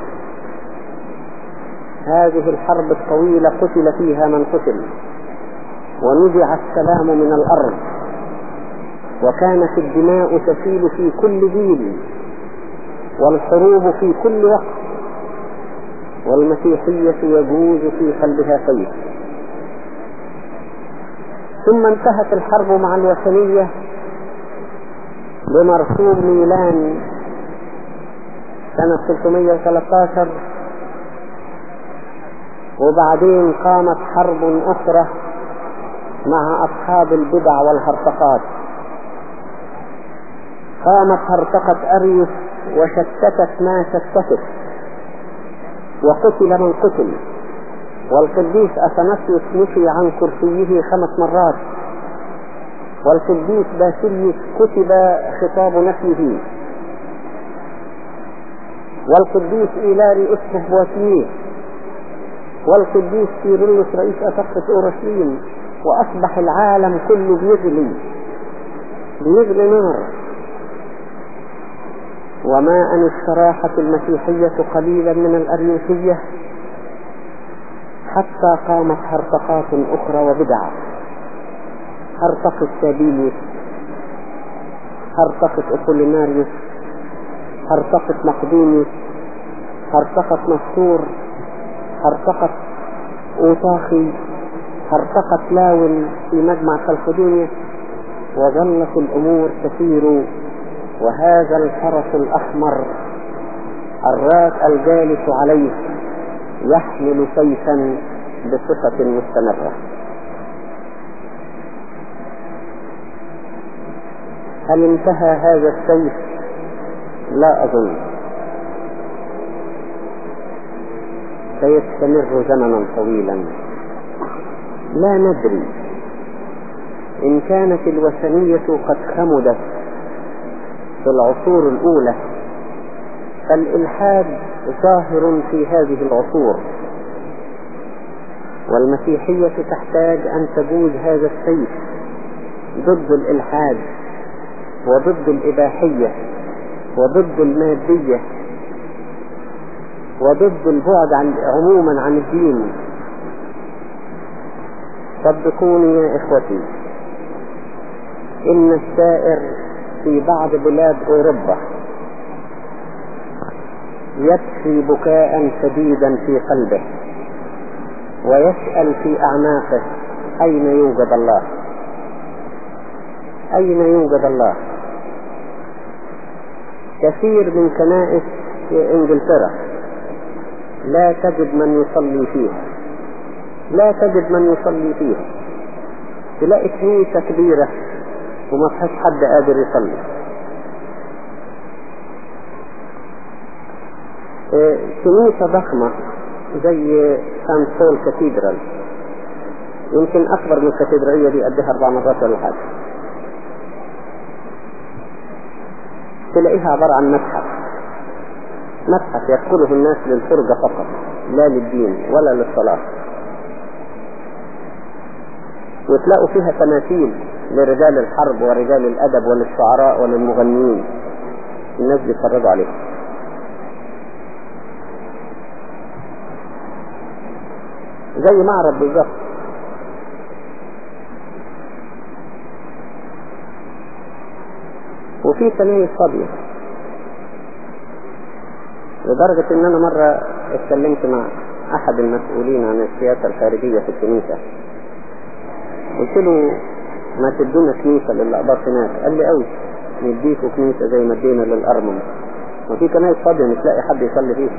هذه الحرب الطويلة قتل فيها من قتل، ونزع السلام من الأرض، وكانت الدماء تسيل في كل جيل، والحروب في كل وقت، والمسيحية يجوز في قلبها سيف. ثم انتهت الحرب مع الوثنية بمرسوم ميلان سنة 313، وبعدين قامت حرب أخرى مع أصحاب البدع والهرطقات. قامت هرطقة أريوس وشتتت ما شتتت، وقتل من قتل، والقديس أثناسيوس مشي عن كرسيه 5 مرات، والقديس باسيليوس كتب خطاب نفيه، والقديس إيلاري اسمه بواتيه، والقديس كيرلس رئيس أسقف أورشليم. وأصبح العالم كله بيغلي نار. وما أن استراحت المسيحية قليلا من الأريوسية حتى قامت هرطقات أخرى وبدع. هرطقة سابيليوس، هرطقة أبوليناريوس، هرطقة مقدونيوس، هرطقة نسطور، هرطقة أوطاخي، هرطقة لاون في مجمع خلقدونيا، وظلت الأمور تسير، وهذا الفرس الأحمر الراس الجالس عليه يحمل سيفا بصفة مستمرة. هل انتهى هذا السيف؟ لا أظن، سيستمر زمنا طويلا. لا ندري إن كانت الوثنية قد خمدت في العصور الأولى، فالإلحاد ظاهر في هذه العصور، والمسيحية تحتاج أن تجوز هذا السيف ضد الإلحاد وضد الإباحية وضد المادية وضد البعد عموما عن الدين. صدقوني يا إخوتي، إن السائر في بعض بلاد أوروبا يبكي بكاء شديدا في قلبه ويسأل في أعناقه أين يوجد الله؟ أين يوجد الله؟ كثير من كنائس في إنجلترا لا تجد من يصلي فيها، لا تجد من يصلي فيها. تلاقي كنيسة كبيرة وما فيهاش حد قادر يصلي. كنيسة ضخمة زي سان بول كاتيدرال، يمكن أكبر من الكاتدرائية دي قدها 4 مرات ولا حاجة، تلاقيها عبارة عن متحف يدخله الناس للفرجة فقط، لا للدين ولا للصلاة. وتلاقوا فيها تماثيل لرجال الحرب ورجال الأدب وللشعراء وللمغنيين، الناس بيتفرجوا عليها. زي معرض بالظبط. وفي كنايس فاضية، لدرجة ان انا مرة اتكلمت مع احد المسؤولين عن السياسة الخارجية في الكنيسة، قلت له ما تدونا كنيسة للأقباط هناك. قال لي قوي، نديكوا كنيسة زي ما ادينا للأرمن، وفي كنايس فاضية مش لاقي حد يصلي فيه.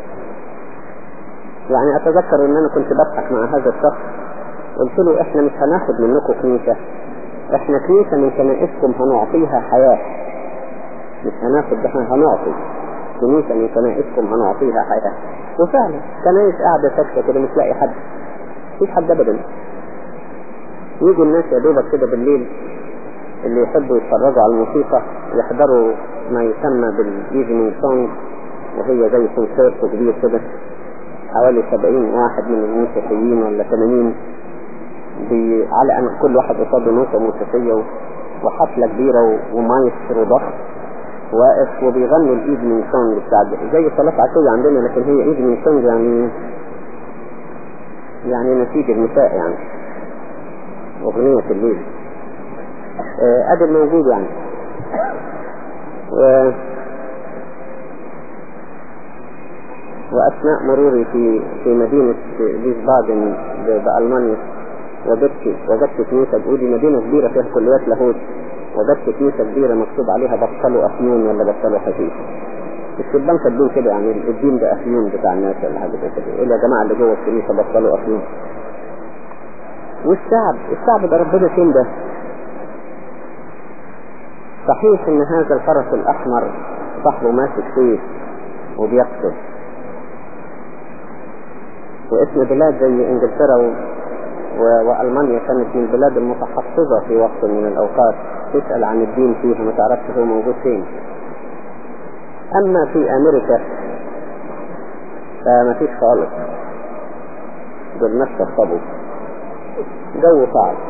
يعني اتذكر ان انا كنت بضحك مع هذا الشخص، قلت له احنا مش هناخد منكم كنيسة، احنا كنيسة من كنائسكم هنعطيها حياة، مش هناخد، احنا هنعطي كنيسة من كنائسكم هنعطيها حياة. وفعلا كنائس قاعدة ساكتة كده مش لاقي حد، مفيش حد ابدا. يجوا الناس يا دوبك كده بالليل اللي يحبوا يتفرجوا على الموسيقى يحضروا ما يسمى بالايفنينج سونج، وهي زي كونسيرت كبير كده، حوالي 70 واحد من الموسيقيين ولا 80، على ان كل واحد قصاده نوتة موسيقية وحفلة كبيرة ومايسترو ضخم واقف وبيغنوا الايفنينج سونج بتاع زي صلاة عشية عندنا، لكن هي ايفنينج سونج يعني نسيج النساء، يعني اغنية الليل. ادي الموجود يعني. واثناء مروري في مدينة فيسبادن بألمانيا وجدت كنيسة، بقولي مدينة كبيرة فيها كليات لاهوت، وجدت كنيسة كبيرة مكتوب عليها بطلوا أفيون ولا بطلوا حشيش. الشبان كاتبين كده، يعني الدين ده أفيون بتاع الناس ولا حاجة زي كده. إيه يا جماعة اللي جوه الكنيسة بطلوا أفيون؟ والشعب ده ربنا فين ده؟ صحيح إن هذا الفرس الأحمر صاحبه ماسك سيف وبيقتل، واسم بلاد زي إنجلترا وألمانيا كانت من البلاد المتحفظة في وقت من الأوقات، تسأل عن الدين فيها ما تعرفش هو موجود فين. أما في أمريكا فما فيش خالص، دول ناس صبوا، جو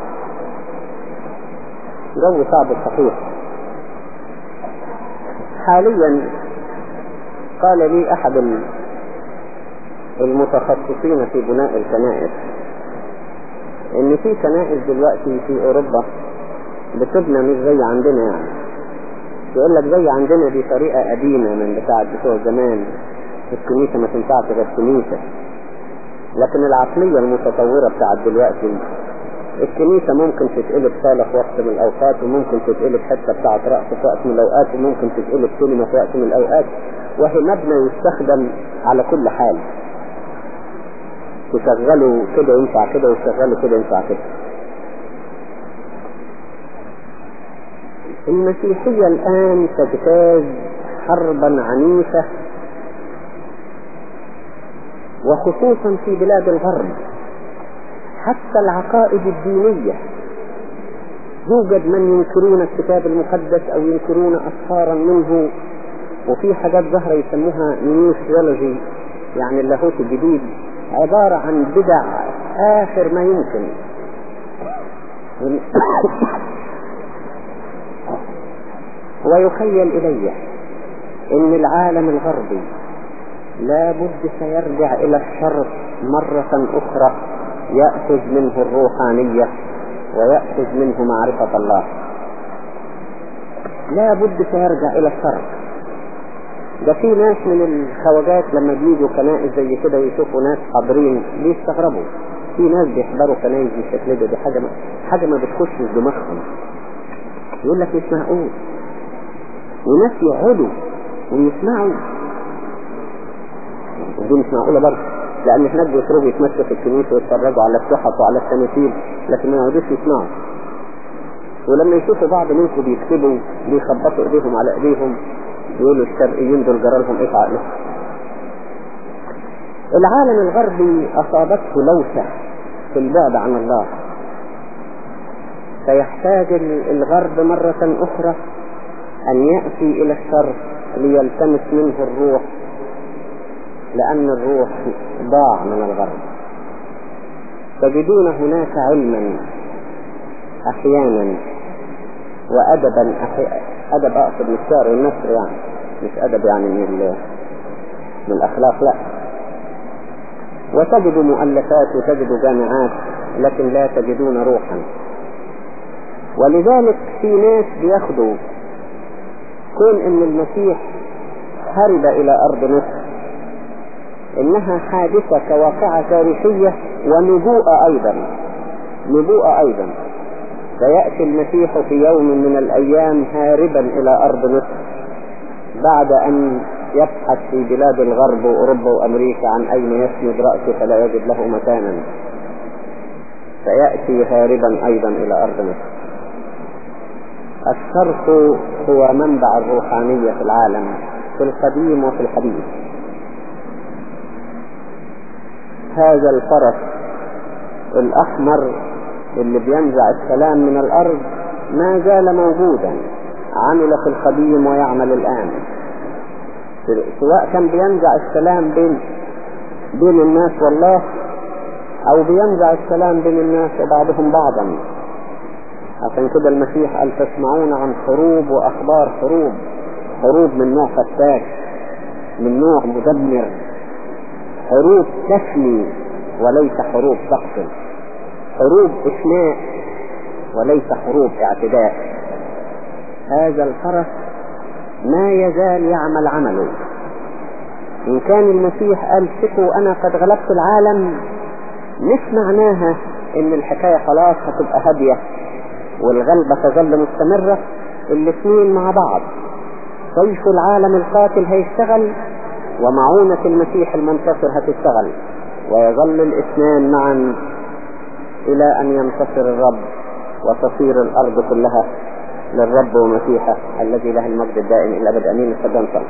صعب صحيح. حاليا قال لي أحد المتخصصين في بناء الكنائس ان في كنائس دلوقتي في اوروبا بتبنى مش زي عندنا، يعني يقول لك زي عندنا دي طريقة قديمة من بتوع زمان، الكنيسة ما تنفعش غير كنيسة. لكن العقلية المتطورة بتاعت دلوقتي، الكنيسة ممكن تتقلب صالة في وقت من الأوقات، وممكن تتقلب حتة بتاعت رقص في وقت من الأوقات، وممكن تتقلب سينما في وقت من الأوقات، وهي مبنى يستخدم على كل حال. تشغله كده ينفع كده، وتشغله كده ينفع كده. المسيحية الآن تجتاز حربا عنيفة، وخصوصا في بلاد الغرب. حتى العقائد الدينية يوجد من ينكرون الكتاب المقدس أو ينكرون أسفارا منه، وفي حاجات ظاهرة يسموها نيو ثيولوجي، يعني اللاهوت الجديد، عبارة عن بدع آخر ما يمكن. ويخيل إلي إن العالم الغربي لا بد سيرجع إلى الشرق مرة أخرى، يأخذ منه الروحانية ويأخذ منه معرفة الله. لا بد سيرجع إلى الشرق. ده في ناس من الخواجات لما بيجوا كنائس زي كده ويشوفوا ناس حاضرين بيستغربوا. في ناس بيحضروا كنائس بالشكل ده، دي حاجة ما بتخشش دماغهم. يقول لك مش معقول، وناس يقعدوا ويسمعوا، ودي مش معقولة برضه، لأن هناك بيخرجوا يتمشوا في الكنيسة ويتفرجوا على التحف وعلى التماثيل، لكن ما يقعدوش يسمعوا. ولما يشوفوا بعض منكم بيكتبوا بيخبطوا ايديهم على ايديهم، يقولوا الشرقيين دول جرالهم ايه عقلهم. العالم الغربي اصابته لوثة في البعد عن الله، فيحتاج الغرب مرة اخرى ان يأتي الى الشرق ليلتمس منه الروح، لان الروح ضاع من الغرب. تجدون هناك علما احيانا وادبا ادب اقصد من الشعر والنثر، يعني مش ادب يعني من الاخلاق، لا. وتجد مؤلفات وتجد جامعات، لكن لا تجدون روحا. ولذلك في ناس بياخدوا كون ان المسيح هرب الى ارض مصر انها حادثة كواقعة تاريخية ونبوءة ايضا. سيأتي المسيح في يوم من الايام هاربا الى ارض مصر بعد ان يبحث في بلاد الغرب واوروبا وامريكا عن اين يسند رأسه فلا يجد له مكانا. سيأتي هاربا ايضا الى ارض مصر. الشرق هو منبع الروحانية في العالم، في القديم وفي الحديث. هذا الفرس الأحمر اللي بينزع السلام من الأرض ما زال موجودا، عمل في القديم ويعمل الآن، سواء كان بينزع السلام بين الناس والله، أو بينزع السلام بين الناس وبعضهم بعضا. عشان كده المسيح قال تسمعون عن حروب وأخبار حروب من نوع فتاك، من نوع مدمر، حروب تفني وليس حروب تقتل، حروب إثناء وليس حروب اعتداء. هذا الفرس ما يزال يعمل عمله. إن كان المسيح قال ثقوا أنا قد غلبت العالم، مش معناها إن الحكاية خلاص هتبقى هادية والغلبة تظل مستمرة. الاثنين مع بعض، سيف العالم القاتل هيشتغل ومعونة المسيح المنتصر هتشتغل، ويظل الاثنان معا إلى أن ينتصر الرب وتصير الأرض كلها للرب ومسيحه الذي له المجد الدائم إلى أبد. أمين. الصدام صلى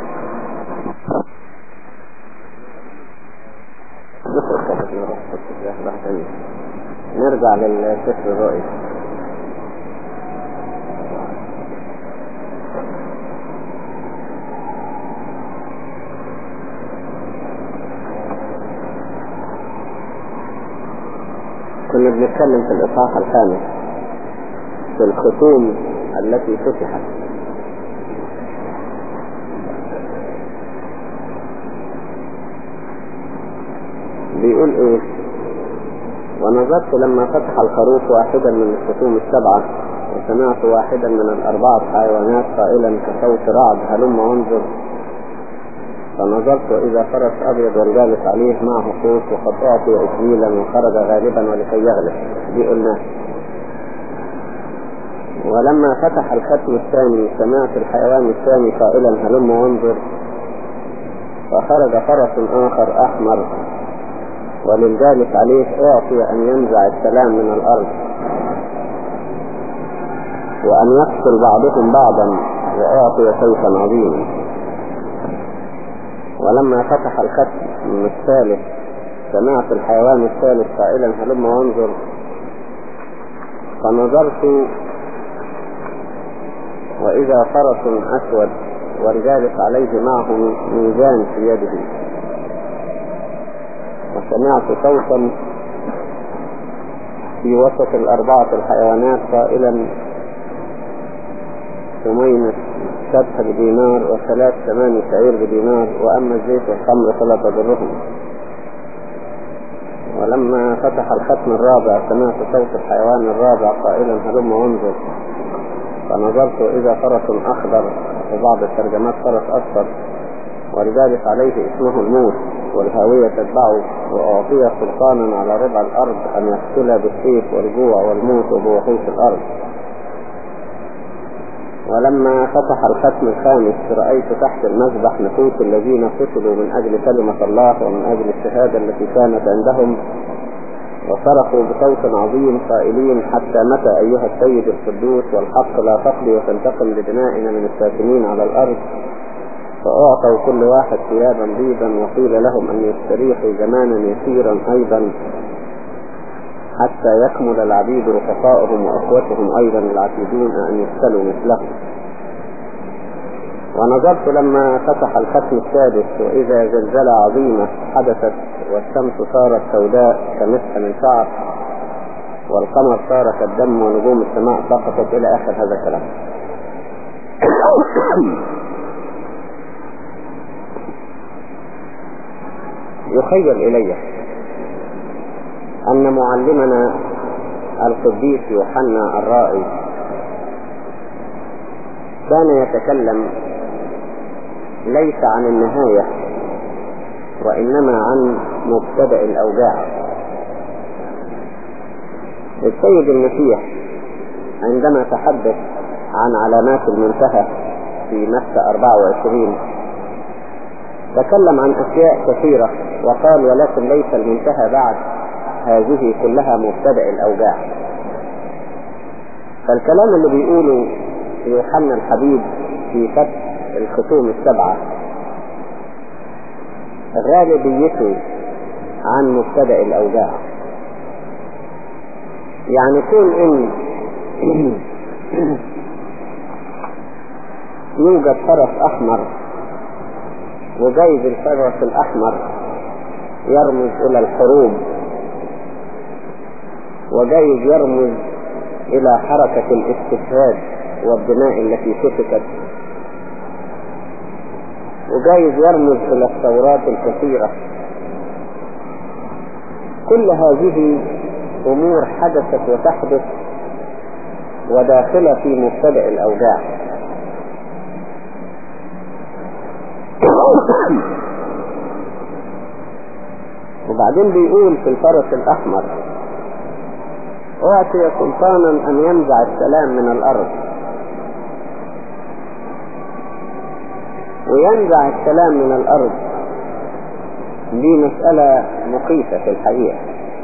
نرجع للسفر الرؤيا. كنا بنتكلم في الإصحاح الخامس في الختوم التي فتحت. بيقول ايه؟ ونظرت لما فتح الخروف واحدا من الختوم السبعة وسمعت واحدا من الأربعة حيوانات قائلا كصوت رعد هلم وانظر. فنظرت وإذا فرس أبيض والجالس عليه معه قوس وقد أعطي إكليلا وخرج غالبا ولكي يغلب. دي قلنا. ولما فتح الختم الثاني سمعت الحيوان الثاني قائلا هلم وانظر. فخرج فرس آخر أحمر وللجالس عليه أعطي أن ينزع السلام من الأرض وأن يقتل بعضهم بعضا وأعطي سيفا عظيما. ولما فتح الختم الثالث سمعت الحيوان الثالث قائلا هلم وانظر. فنظرت وإذا فرس أسود والجالس عليه معه ميزان في يده. وسمعت صوتا في وسط الأربعة الحيوانات قائلا ثمين سبح بدينار وثلاث ثمان شعير بدينار وأما الزيت والخمر فلا تضرهم. ولما فتح الختم الرابع سمعت صوت الحيوان الرابع قائلا هلم وانظر. فنظرت إذا فرس أخضر وبعض الترجمات فرس أصفر والجالس عليه اسمه الموت والهاوية تتبعه وأعطي سلطانا على ربع الأرض أن يقتل بالسيف والجوع والموت وبوحوش الأرض. فتح الختم الخامس رأيت تحت المذبح نفوس الذين قتلوا من أجل كلمة الله ومن أجل الشهادة التي كانت عندهم وصرخوا بصوت عظيم قائلين حتى متى أيها السيد القدوس والحق لا تقضي وتنتقم لدمائنا من الساكنين على الأرض. فأعطوا كل واحد ثيابا بيضا وقيل لهم أن يستريحوا زمانا يسيرا أيضا حتى يكمل العبيد رفقائهم وأخوتهم أيضا العتيدون أن يقتلوا مثلهم. ونظرت لما فتح الختم السادس وإذا زلزلة عظيمة حدثت والشمس صارت سوداء كمسح من شعر والقمر صار كالدم ونجوم السماء سقطت إلى آخر هذا الكلام. يخيل إلي أن معلمنا القديس يوحنا الرائي كان يتكلم ليس عن النهاية وإنما عن مبتدأ الأوجاع. السيد المسيح عندما تحدث عن علامات المنتهى في متى 24 تكلم عن أشياء كثيرة وقال ولكن ليس المنتهى بعد، هذه كلها مبتدأ الأوجاع. فالكلام اللي بيقوله يوحنا الحبيب في فتح الختوم السبعة غالبيته عن مبتدأ الأوجاع. يعني كون إن يوجد فرس أحمر وجايز الفرس الأحمر يرمز إلى الحروب وجايز يرمز إلى حركة الاستشهاد والدماء التي سفكت وجايز يرمز إلى الثورات الكثيرة. كل هذه أمور حدثت وتحدث وداخلة في مبتدأ الأوجاع. وبعدين بيقول في الفرس الأحمر أعطي سلطانا أن ينزع السلام من الأرض. وينزع السلام من الأرض دي مسألة مخيفة في الحقيقة.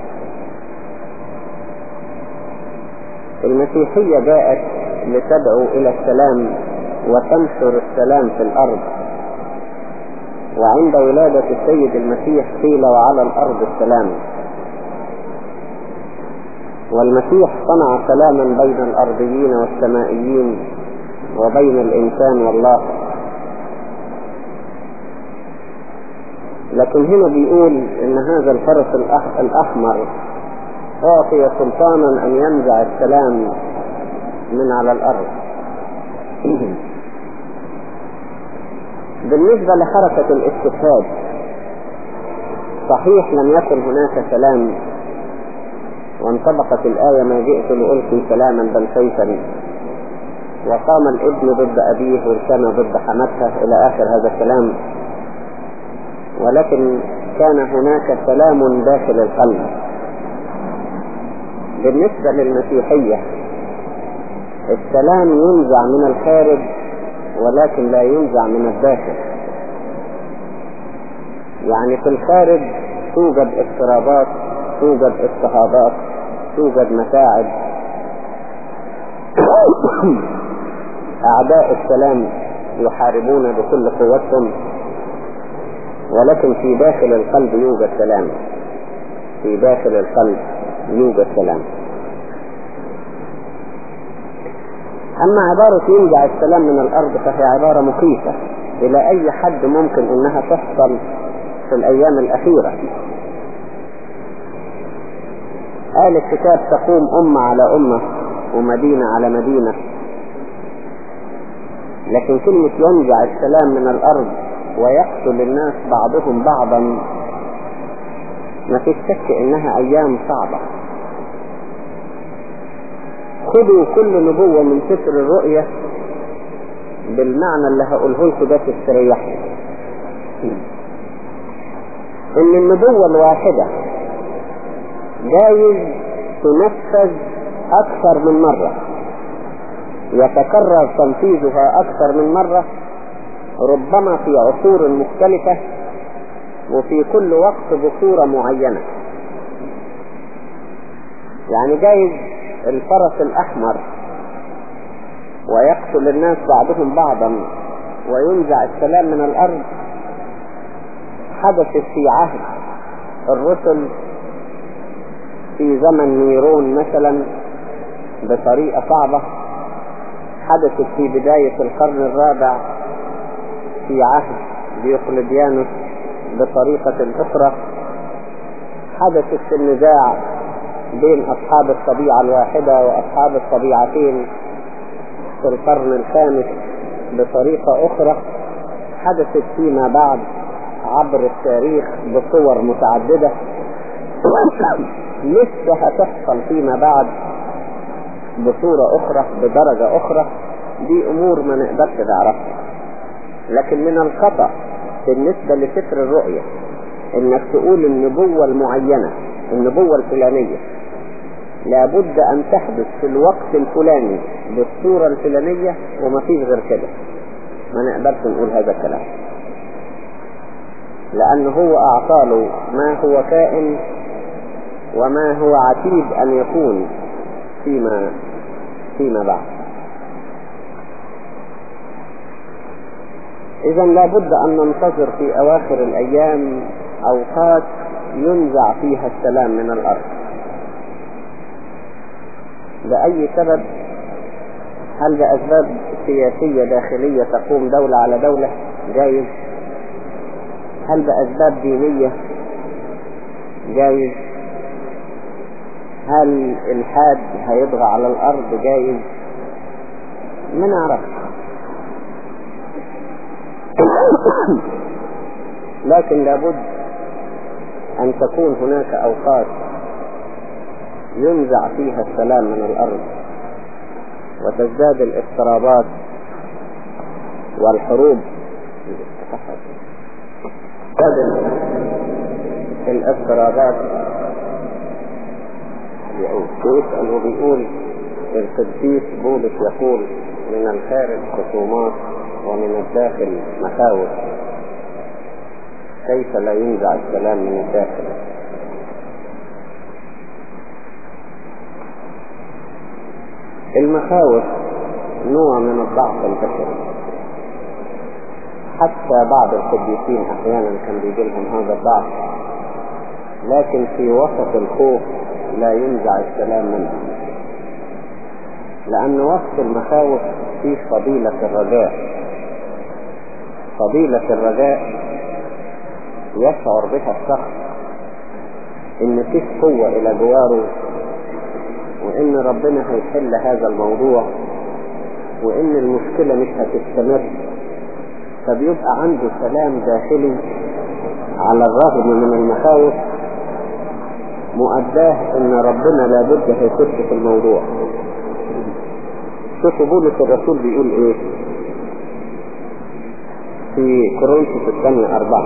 المسيحية جاءت لتدعو إلى السلام وتنشر السلام في الأرض، وعند ولادة السيد المسيح قيل وعلى الأرض السلام. والمسيح صنع سلاما بين الأرضيين والسمائيين وبين الإنسان والله. لكن هنا بيقول إن هذا الفرس الأحمر أعطي سلطانا أن ينزع السلام من على الأرض. بالنسبة لحركة الاستشهاد صحيح لم يكن هناك سلام وانطبقت الآية: ما جئت لألقي سلاما بل سيفا. وقام الابن ضد أبيه والكان ضد حماتها إلى آخر هذا الكلام. ولكن كان هناك سلام داخل القلب. بالنسبة للمسيحية السلام ينزع من الخارج ولكن لا ينزع من الداخل. يعني في الخارج توجد اضطرابات، توجد اضطهادات، توجد متاعب. أعداء السلام يحاربون بكل قوتهم، ولكن في داخل القلب يوجد سلام. في داخل القلب يوجد سلام. أما عبارة ينزع السلام من الأرض فهي عبارة مخيفة إلى أي حد ممكن أنها تحصل في الأيام الأخيرة. قال الكتاب: تقوم أمة على أمة ومدينة على مدينة. لكن كلمة ينزع السلام من الأرض ويقتل الناس بعضهم بعضا ما فيش شك إنها أيام صعبة. خذوا كل نبوة من سفر الرؤيا بالمعنى اللي هقوله لكم ده تستريحوا. إن النبوة الواحدة جايز تنفذ أكثر من مرة، يتكرر تنفيذها أكثر من مرة، ربما في عصور مختلفة وفي كل وقت بصورة معينة. يعني جايز الفرس الأحمر ويقتل الناس بعضهم بعضا وينزع السلام من الأرض حدثت في عهد الرسل في زمن نيرون مثلا بطريقة صعبة، حدثت في بداية القرن الرابع في عهد ديوقليديانوس بطريقة أخرى، حدثت في النزاع بين أصحاب الطبيعة الواحدة وأصحاب الطبيعتين في القرن الخامس بطريقة أخرى، حدثت فيما بعد عبر التاريخ بصور متعددة، لسه هتحصل فيما بعد بصورة أخرى بدرجة أخرى. دي أمور ما نقدرش نعرفها. لكن من الخطأ بالنسبة لسفر الرؤيا إنك تقول النبوة المعينة، النبوة الفلانية لابد أن تحدث في الوقت الفلاني بالصورة الفلانية وما فيش غير كده. ما نقدرش نقول هذا الكلام، لأنه هو أعطاله ما هو كائن وما هو عتيد أن يكون فيما بعد. إذا لابد أن ننتظر في أواخر الأيام أوقات ينزع فيها السلام من الأرض. لأي سبب؟ هل بأسباب سياسية داخلية تقوم دولة على دولة؟ جايز. هل بأسباب دينية؟ جايز. هل الحاد هيطغى على الأرض؟ جايز. ما نعرف. لكن لابد أن تكون هناك أوقات ينزع فيها السلام من الأرض وتزداد الاضطرابات والحروب. الاضطرابات يسأل وبيقول القديس بولس يقول: من الخارج خصومات ومن الداخل مخاوف، كيف لا ينزع السلام من الداخل؟ المخاوف نوع من الضعف البشري. حتى بعض القديسين احيانا كان بيجي لهم هذا الضعف، لكن في وسط الخوف لا ينزع السلام منه، لأن وسط المخاوف فيه فضيلة الرجاء. فضيلة الرجاء يشعر بها الشخص إن فيه قوة إلى جواره، وإن ربنا هيحل هذا الموضوع، وإن المشكلة مش هتستمر، فبيبقى عنده سلام داخلي على الرغم من المخاوف، مؤداه ان ربنا لابد هيخش في الموضوع. شوفوا بولس الرسول بيقول ايه في كورنثوس الثانية 4،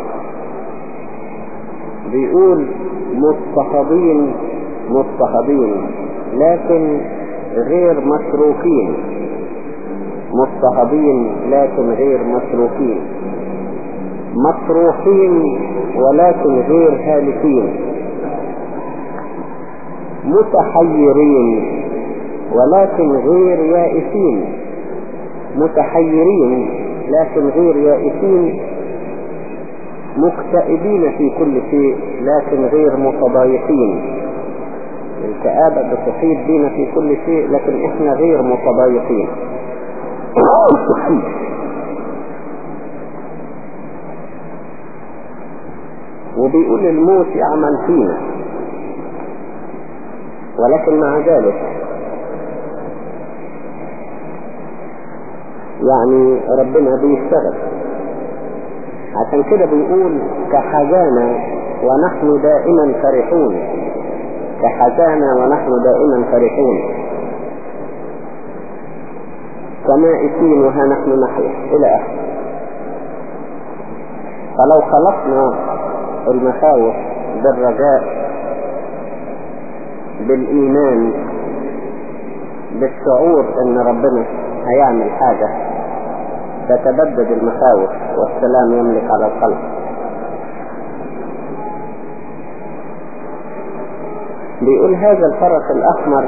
بيقول مضطهدين لكن غير متروكين، مضطهدين لكن غير متروكين، مطروحين ولكن غير هالكين، متحيرين ولكن غير يائسين، متحيرين لكن غير يائسين، مكتئبين في كل شيء لكن غير متضايقين. الكآبة بتحيط بينا في كل شيء لكن احنا غير متضايقين. وبيقول الموت يعمل فينا، ولكن مع ذلك يعني ربنا بيشتغل. عشان كده بيقول كحزانة ونحن دائما فرحون، كحزانة ونحن دائما فرحون، كمائتين وها نحن نحيا إلى آخره. فلو خلقنا المخاوف بالرجاء، بالإيمان، بالشعور ان ربنا هيعمل حاجة، تتبدد المخاوف والسلام يملك على القلب. بيقول هذا الفرس الأحمر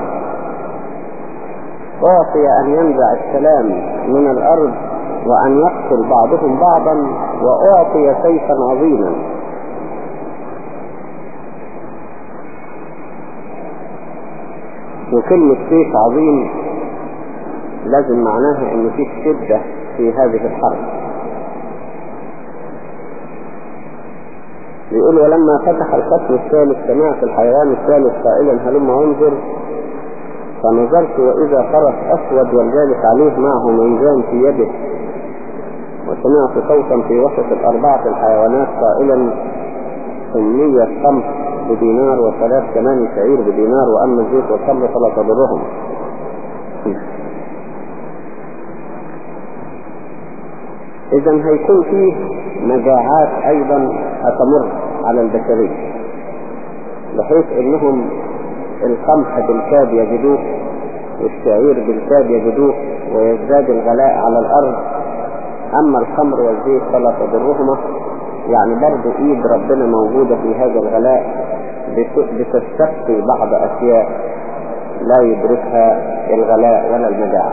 أعطي أن ينزع السلام من الأرض وأن يقتل بعضهم بعضا، وأعطي سيفا عظيما. وكلمة سيف عظيم لازم معناها ان في شدة في هذه الحرب. يقول ولما فتح الختم الثالث سمعت الحيوان الثالث قائلا هلم وانظر، فنظرت وإذا فرس أسود والجالس عليه معه ميزان في يده، وسمعت صوتا في وسط الأربعة الحيوانات قائلا 800 قمح بدينار و3 كمان شعير بدينار، وأما الزيت والتمر فلا تضرهم. إذا هيكون فيه مجاعات أيضا هتمر على البشرية، بحيث إنهم القمح بالكاد يجدوه والشعير بالكاد يجدوه ويزداد الغلاء على الأرض، أما الخمر والزيت فلا تضرهما. يعني برضو إيد ربنا موجودة في هذا الغلاء بتستخفي بعض أشياء لا يدركها الغلاء ولا المجاعة.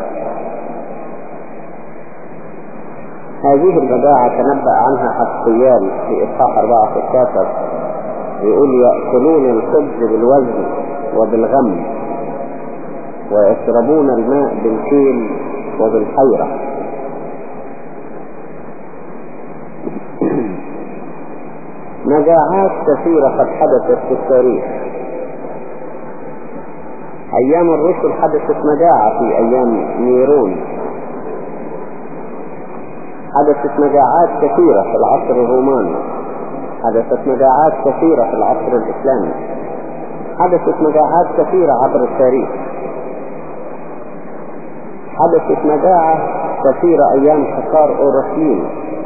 هذه المجاعة تنبأ عنها حسقيال في إصحاح 4-16، يقول يأكلون الخبز بالوزن وبالغم، ويشربون الماء بالكيل وبالحيرة. مجاعات كثيرة قد حدثت في التاريخ. أيام الرسل حدثت مجاعة، في أيام نيرون حدثت مجاعات كثيرة في العصر الروماني، حدثت مجاعات كثيرة في العصر الإسلامي، حدثت مجاعات كثيرة عبر التاريخ. حدثت مجاعة كثيرة أيام حصار أورشليم.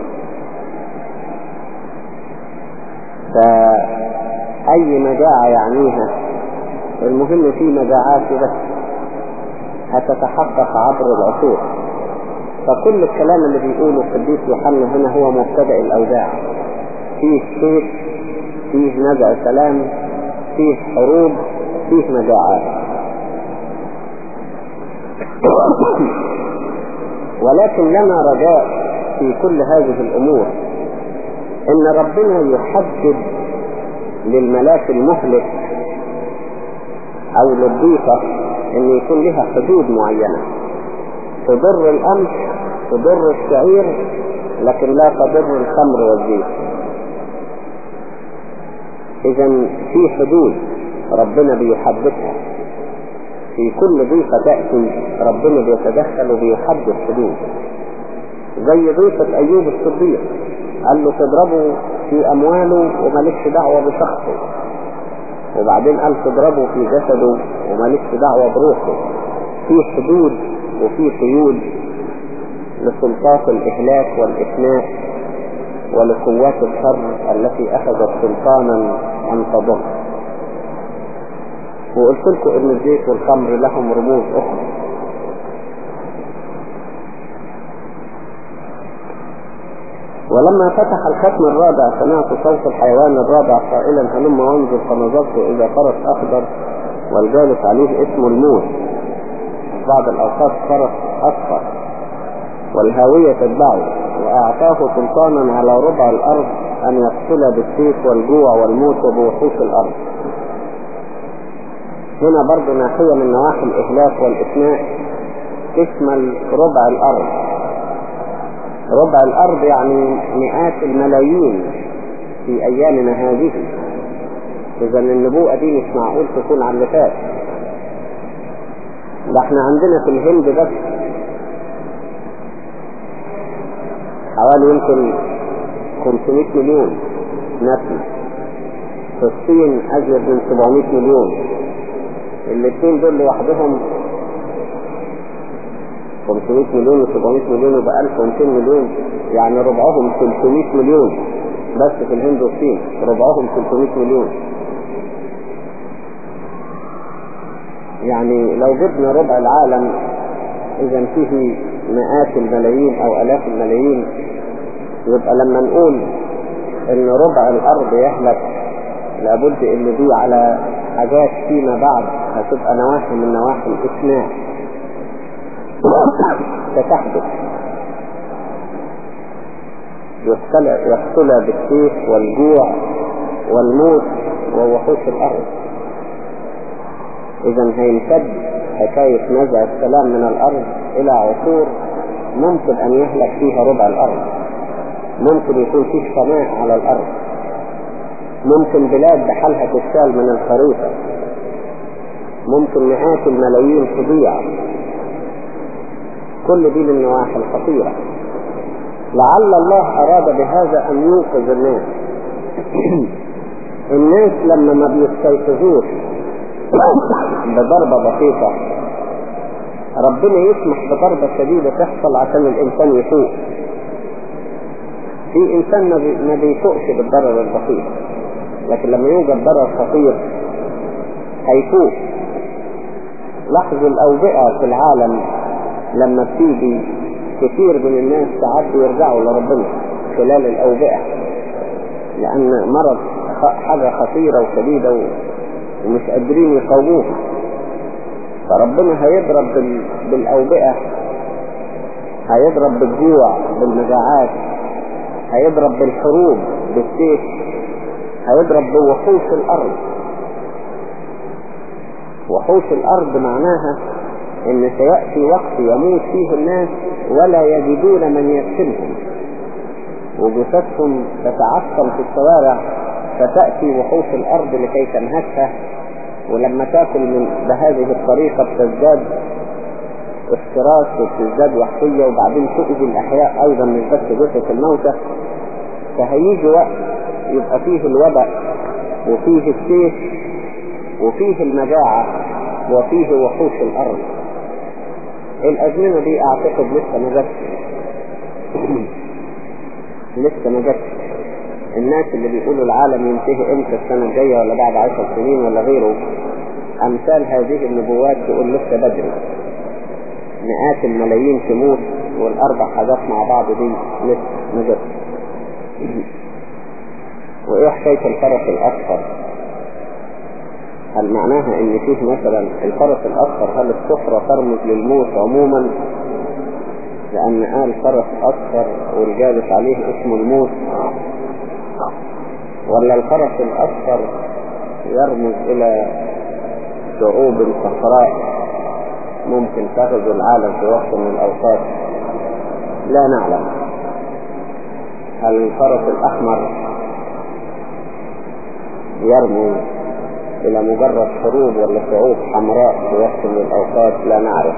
فأي مجاعة يعنيها، المهم في مجاعات بس هتتحقق عبر العصور. فكل الكلام اللي بيقوله القديس يوحنا هنا هو مبتدأ الأوجاع. فيه سيف، فيه نزع سلام، فيه حروب، فيه مجاعات. ولكن لنا رجاء في كل هذه الأمور، إن ربنا يحدد للملاك المهلك أو للضيقة إن يكون لها حدود معينة، تضر القمح، تضر الشعير، لكن لا تضر الخمر والزيت. إذا في حدود ربنا بيحددها. في كل ضيقة تأتي ربنا بيتدخل وبيحدد حدود. زي ضيقة أيوب الصديق، قال له تضربه في أمواله ومالكش دعوة بشخصه، وبعدين قال تضربه في جسده ومالكش دعوة بروحه. في حدود وفي قيود لسلطات الإهلاك والإفناء ولقوات الشر التي أخذت سلطانا أن تضر. وقلت لكم إن الزيت والخمر لهم رموز أخرى. ولما فتح الختم الرابع سمعت صوت الحيوان الرابع قائلا هلم وانظر، فنظرت إذا فرس أخضر والجالس عليه اسمه الموت، بعض الأوقات فرس أصفر، والهاوية تتبعه، وأعطاه سلطانا على ربع الأرض أن يقتل بالسيف والجوع والموت وبوحوش الأرض. هنا برضو ناحية من نواحي الإهلاك والإفناء تشمل ربع الأرض. ربع الأرض يعني مئات الملايين في أيامنا هذه. إذا النبوءة دي مش معقول تكون على اللي فات. ده احنا عندنا في الهند بس حوالي يمكن 500 مليون نسمة، في الصين أزيد من 700 مليون. الاثنين دول لوحدهم 500 مليون و700 مليون يبقى 1200 مليون، يعني ربعهم 300 مليون بس في الهند والصين، ربعهم 300 مليون. يعني لو جبنا ربع العالم إذا فيه مئات الملايين أو آلاف الملايين، يبقى لما نقول إن ربع الأرض يهلك لابد إن دي على حاجات فيما بعد هتبقى نواحي من نواحي الإثناء ستحدث. يقتل بالسيف والجوع والموت ووحوش الأرض. إذا هيمتد حكاية نزع السلام من الأرض إلى عصور ممكن أن يهلك فيها ربع الأرض، ممكن يكون فيه سماء على الأرض، ممكن بلاد بحالها تشال من الخريطة، ممكن مئات الملايين تضيع. كل دي من النواحي الخطيرة. لعل الله أراد بهذا أن يوقظ الناس. الناس لما ما بيستيقظوش بضربة بسيطة ربنا يسمح بضربة شديدة تحصل عشان الإنسان يفوق. في إنسان ما بيفوقش بالضرر البسيط، لكن لما يوجد ضرر خطير هيفوق. لاحظوا الأوبئة في العالم لما بتيجي كثير من الناس ساعات يرجعوا لربنا خلال الأوبئة، لأن مرض حاجة خطيرة وشديدة ومش قادرين يقاوموها. فربنا هيضرب بالأوبئة، هيضرب بالجوع بالمجاعات، هيضرب بالحروب بالسيف، هيضرب بوحوش الأرض. وحوش الأرض معناها ان سيأتي وقت يموت فيه الناس ولا يجدون من يقتلهم، وجثثهم تتعثم في الشوارع، فتأتي وحوش الأرض لكي تنهكها. ولما تأكل بهذه الطريقة بتزداد افتراس وبتزداد وحشية، وبعدين تؤذي الأحياء أيضا مش بس جثث الموتى. فهيجي وقت يبقى فيه الوباء وفيه السيف وفيه المجاعة وفيه وحوش الأرض. الأزمنة دي أعتقد لسه ما جاتش لسه ما جاتش. الناس اللي بيقولوا العالم ينتهي امتى، السنة الجاية ولا بعد 10 سنين ولا غيره، أمثال هذه النبوات تقول لسه بدري. مئات الملايين تموت والأربع حاجات مع بعض دي لسه ما جاتش. وإيه حكاية الفرس الأصفر؟ هل معناها ان فيه مثلا الفرس الاصفر، هل الصفرة ترمز للموت عموما؟ لان قال فرس اصفر والجالس عليه اسمه الموت، ولا الفرس الاصفر يرمز الى شعوب صحراء ممكن تغزو العالم في وقت من الاوقات؟ لا نعلم. هل الفرس الاحمر يرمز إلى مجرد حروب ولا شعوب حمراء في وقت من الأوقات؟ لا نعرف.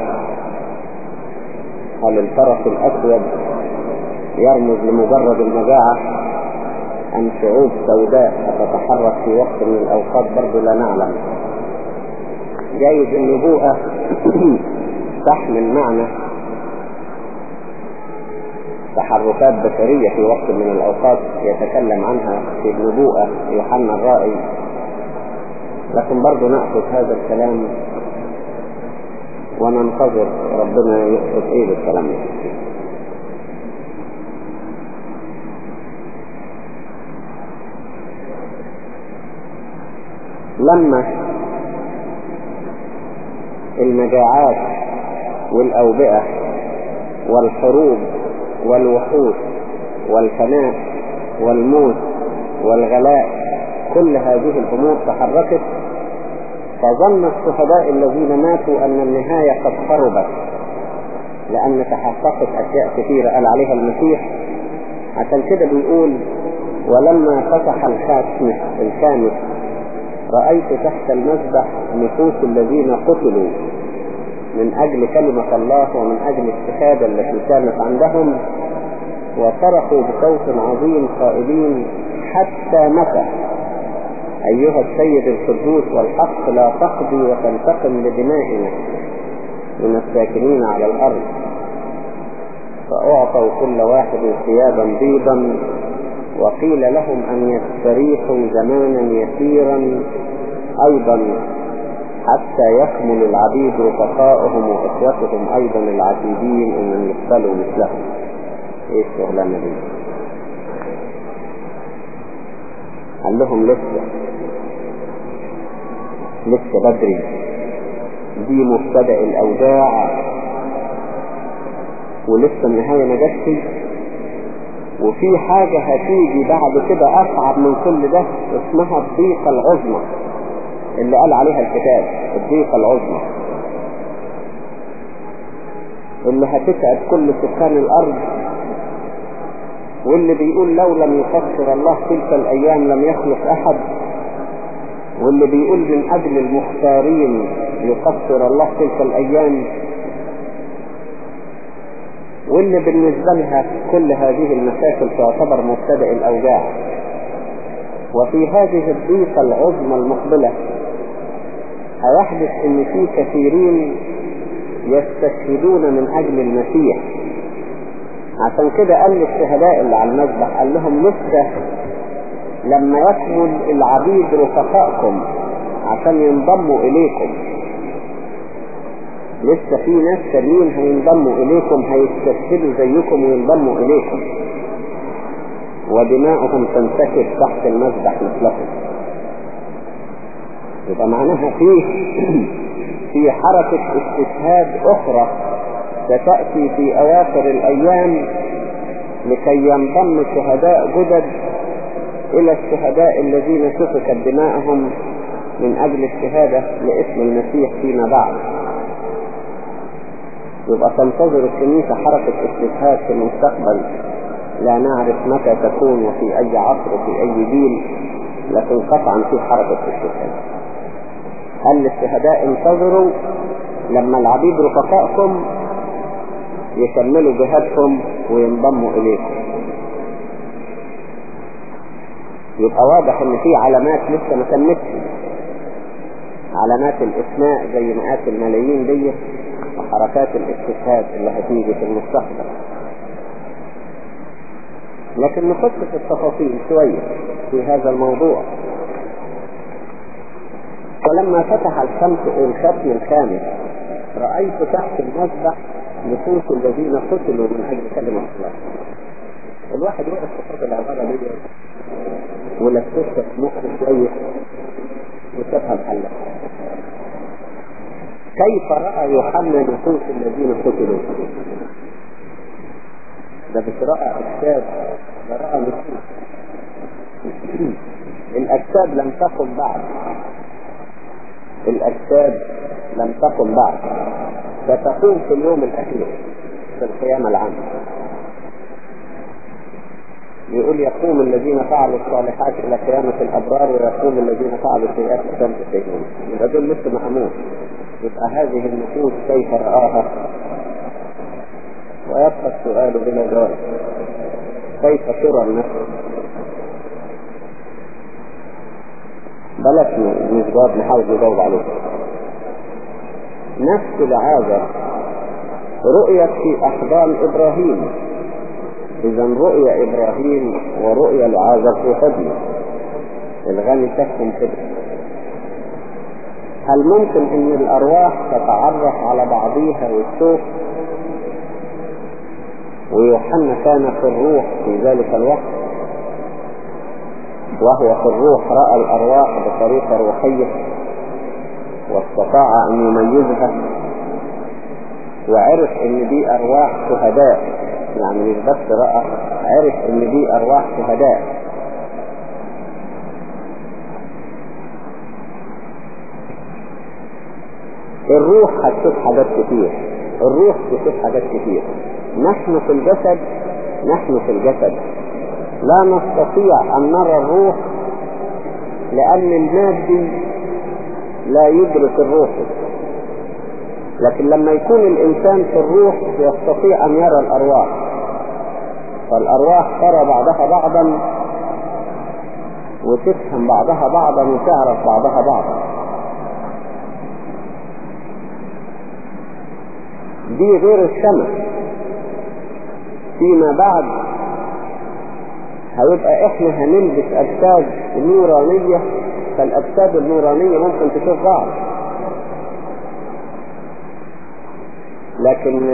هل الفرس الأسود يرمز لمجرد المجاعة؟ أم شعوب سوداء تتحرك في وقت من الأوقات برضو لا نعلم. جايز النبوءة تحمل معنى تحركات بشرية في وقت من الأوقات يتكلم عنها في النبوءة يوحنا الرائي، لكن برضو نأخذ هذا الكلام وننتظر ربنا يقصد ايه بالكلام ده. لما المجاعات والأوبئة والحروب والوحوش والفناء والموت والغلاء كل هذه الأمور تحركت، فظن الشهداء الذين ماتوا أن النهاية قد قربت، لأن تحققت أشياء كثيرة قال عليها المسيح. عشان كده بيقول: ولما فتح الخاتم الخامس رأيت تحت المذبح نفوس الذين قتلوا من أجل كلمة الله ومن أجل الشهادة التي كانت عندهم، وصرخوا بصوت عظيم قائلين: حتى متى أيها السيد القدوس والحق لا تقضي وتنتقم لدمائنا من الساكنين على الأرض؟ فأعطوا كل واحد ثيابا بيضا، وقيل لهم أن يستريحوا زمانا يسيرا أيضا حتى يكمل العبيد رفقائهم وإخوتهم أيضا العتيدين أن يقبلوا مثلهم. إيه الشغلانة دي؟ قال لهم لسه بدري، دي مبتدأ الأوجاع ولسه النهاية ما جاتش، وفي حاجة هتيجي بعد كده أصعب من كل ده اسمها الضيقة العظمى اللي قال عليها الكتاب. الضيقة العظمى اللي هتتعب كل سكان الأرض، واللي بيقول لو لم يقصر الله تلك الأيام لم يخلق أحد، واللي بيقول من أجل المختارين يقصر الله تلك الأيام، واللي بالنسبة لها كل هذه المشاكل تعتبر مبتدأ الأوجاع. وفي هذه الضيقة العظمى المقبلة هيحدث ان في كثيرين يستشهدون من أجل المسيح. عشان كده قال للشهداء اللي على المذبح، قال لهم لسه لما يكمل العبيد رفقائكم عشان ينضموا إليكم، لسه في ناس تانيين هينضموا إليكم، هيستشهدوا زيكم وينضموا إليكم، ودماؤهم تنتشر تحت المذبح مثلكم. يبقى معناها في حركة استشهاد أخرى ستأتي في أواخر الأيام لكي ينضم شهداء جدد إلى الشهداء الذين سفكت دماءهم من أجل الشهادة لاسم المسيح فيما بعد. يبقى تنتظر الكنيسة حركة استشهاد في المستقبل، لا نعرف متى تكون وفي أي عصر وفي أي جيل، لكن قطعا في حركة استشهاد. قال للشهداء انتظروا لما العبيد رفقائكم يكملوا جهادهم وينضموا إليكم. يبقى واضح ان في علامات لسه ما تمتش، علامات الإثناء زي مئات الملايين دي، وحركات الاستشهاد اللي هتيجي في المستقبل. لكن نخش في التفاصيل شوية في هذا الموضوع. ولما فتح الختم الخامس رأيت تحت المذبح نفوس الذين قتلوا من أجل كلمة الله. الواحد يقرأ في العبارة دي ولفتشها في مخه شوية وتفهم حلها. كيف رأى يوحنا نفوس الذين قتلوا؟ ده مش رأى أجساد، ده رأى نفوس. الأجساد لم تقم بعد، الأجساد لم تقم بعد، ستقوم في اليوم الأخير في القيامة العامة. يقول يقوم الذين فعلوا الصالحات إلى قيامة الأبرار، ويقوم الذين فعلوا السيئات قيامة الدينون. يبقى دول لسه مأمون. يبقى هذه النفوس كيف رآها؟ ويبقى السؤال بلا جواب: كيف ترى النفس؟ بلاش مش جواب، نحاول نجاوب عليه. نفس لعازر رؤية في أحضان إبراهيم، إذا رؤية إبراهيم ورؤية لعازر في حضنه. الغني تفهم كده. هل ممكن ان الارواح تتعرف على بعضيها وتشوف؟ ويوحنا كان في الروح في ذلك الوقت، وهو في الروح رأى الارواح بطريقة روحية واستطاع ان يميزها، وعرف ان دي ارواح شهداء، يعني مش بس رأى، عرف ان دي ارواح شهداء. الروح هتشوف حاجات كتير، الروح تشوف حاجات كتير. نحن في الجسد لا نستطيع ان نرى الروح، لان المادي لا يدرك الروح، لكن لما يكون الانسان في الروح يستطيع ان يرى الارواح، فالارواح ترى بعضها بعضا وتفهم بعضها بعضا وتعرف بعضها بعضا. دي غير السماء. فيما بعد هيبقى احنا هنلبس اجساد نورانية، فالاجساد النورانية ممكن تشوف بعض، لكن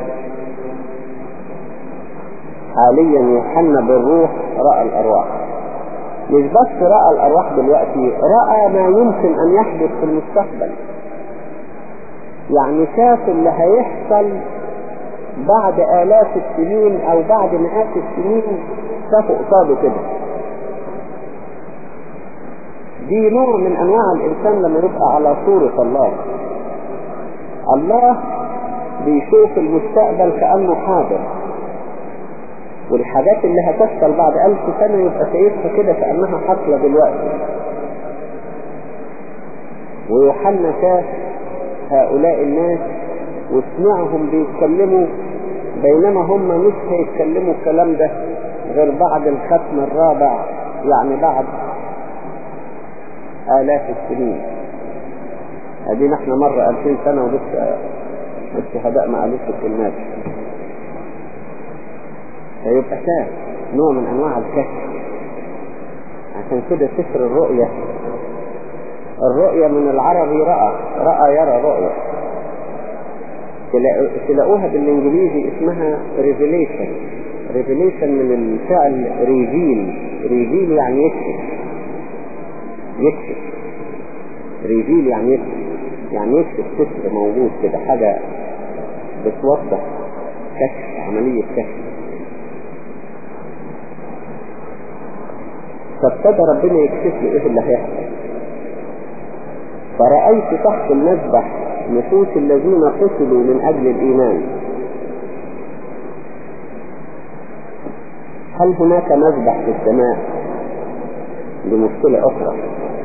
حاليا يوحنا بالروح رأى الارواح. مش بس رأى الارواح دلوقتي، رأى ما يمكن ان يحدث في المستقبل. يعني شاف اللي هيحصل بعد آلاف السنين او بعد مئات السنين، شافه قصاده كده. دي نوع من انواع الانسان لما يبقى على صورة الله. الله بيشوف المستقبل كأنه حاضر، والحاجات اللي هتحصل بعد 1000 سنة يبقى شايفها كده كأنها حصلة دلوقتي. ويوحنا شاف هؤلاء الناس واسمعهم بيتكلموا، بينما هم مش هيتكلموا الكلام ده غير بعد الختم الرابع، يعني بعد آلاف السنين. ادي نحن مرة 2000 سنة ولسه الشهداء ما قالوش الكلمات. فيبقى شاف نوع من انواع الكشف. عشان كده سفر الرؤية من العربي رأى يرى رؤية. تلاقوها بالانجليزي اسمها ريفيليشن من الفعل ريفيل يعني يكشف. ريفيل يعني يكشف سفر موجود كده، حاجة بتوضح كشف، عملية كشف. فابتدى ربنا يكشف لي ايه اللي هيحصل. فرأيت تحت المذبح نفوس الذين قتلوا من أجل الإيمان. هل هناك مذبح في السماء؟ دي مشكلة أخرى.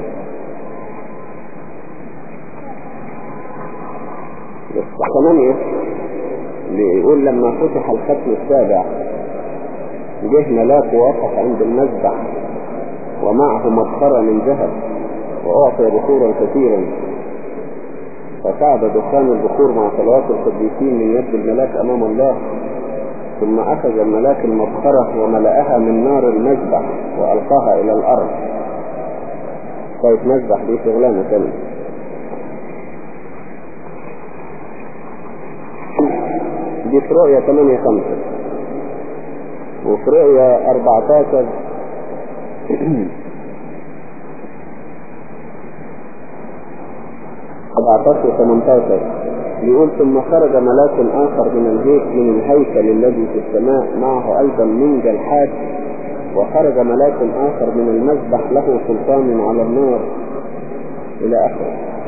الثمانية بيقول لما فتح الختم السابع جه ملاك ووقف عند المذبح ومعه مبخرة من ذهب وأعطي بخورا كثيرا، فصعد دخان البخور مع صلوات القديسين من يد الملاك أمام الله. ثم أخذ الملاك المبخرة وملأها من نار المذبح وألقاها إلى الأرض. طيب مذبح دي شغلانة تانية. دي في رؤية 8:5 وفي رؤية 14 18 يقول ثم خرج ملاك آخر من الهيكل الذي في السماء، معه أيضا منجى الحاد، وخرج ملاك آخر من المذبح له سلطان على النار إلى آخره.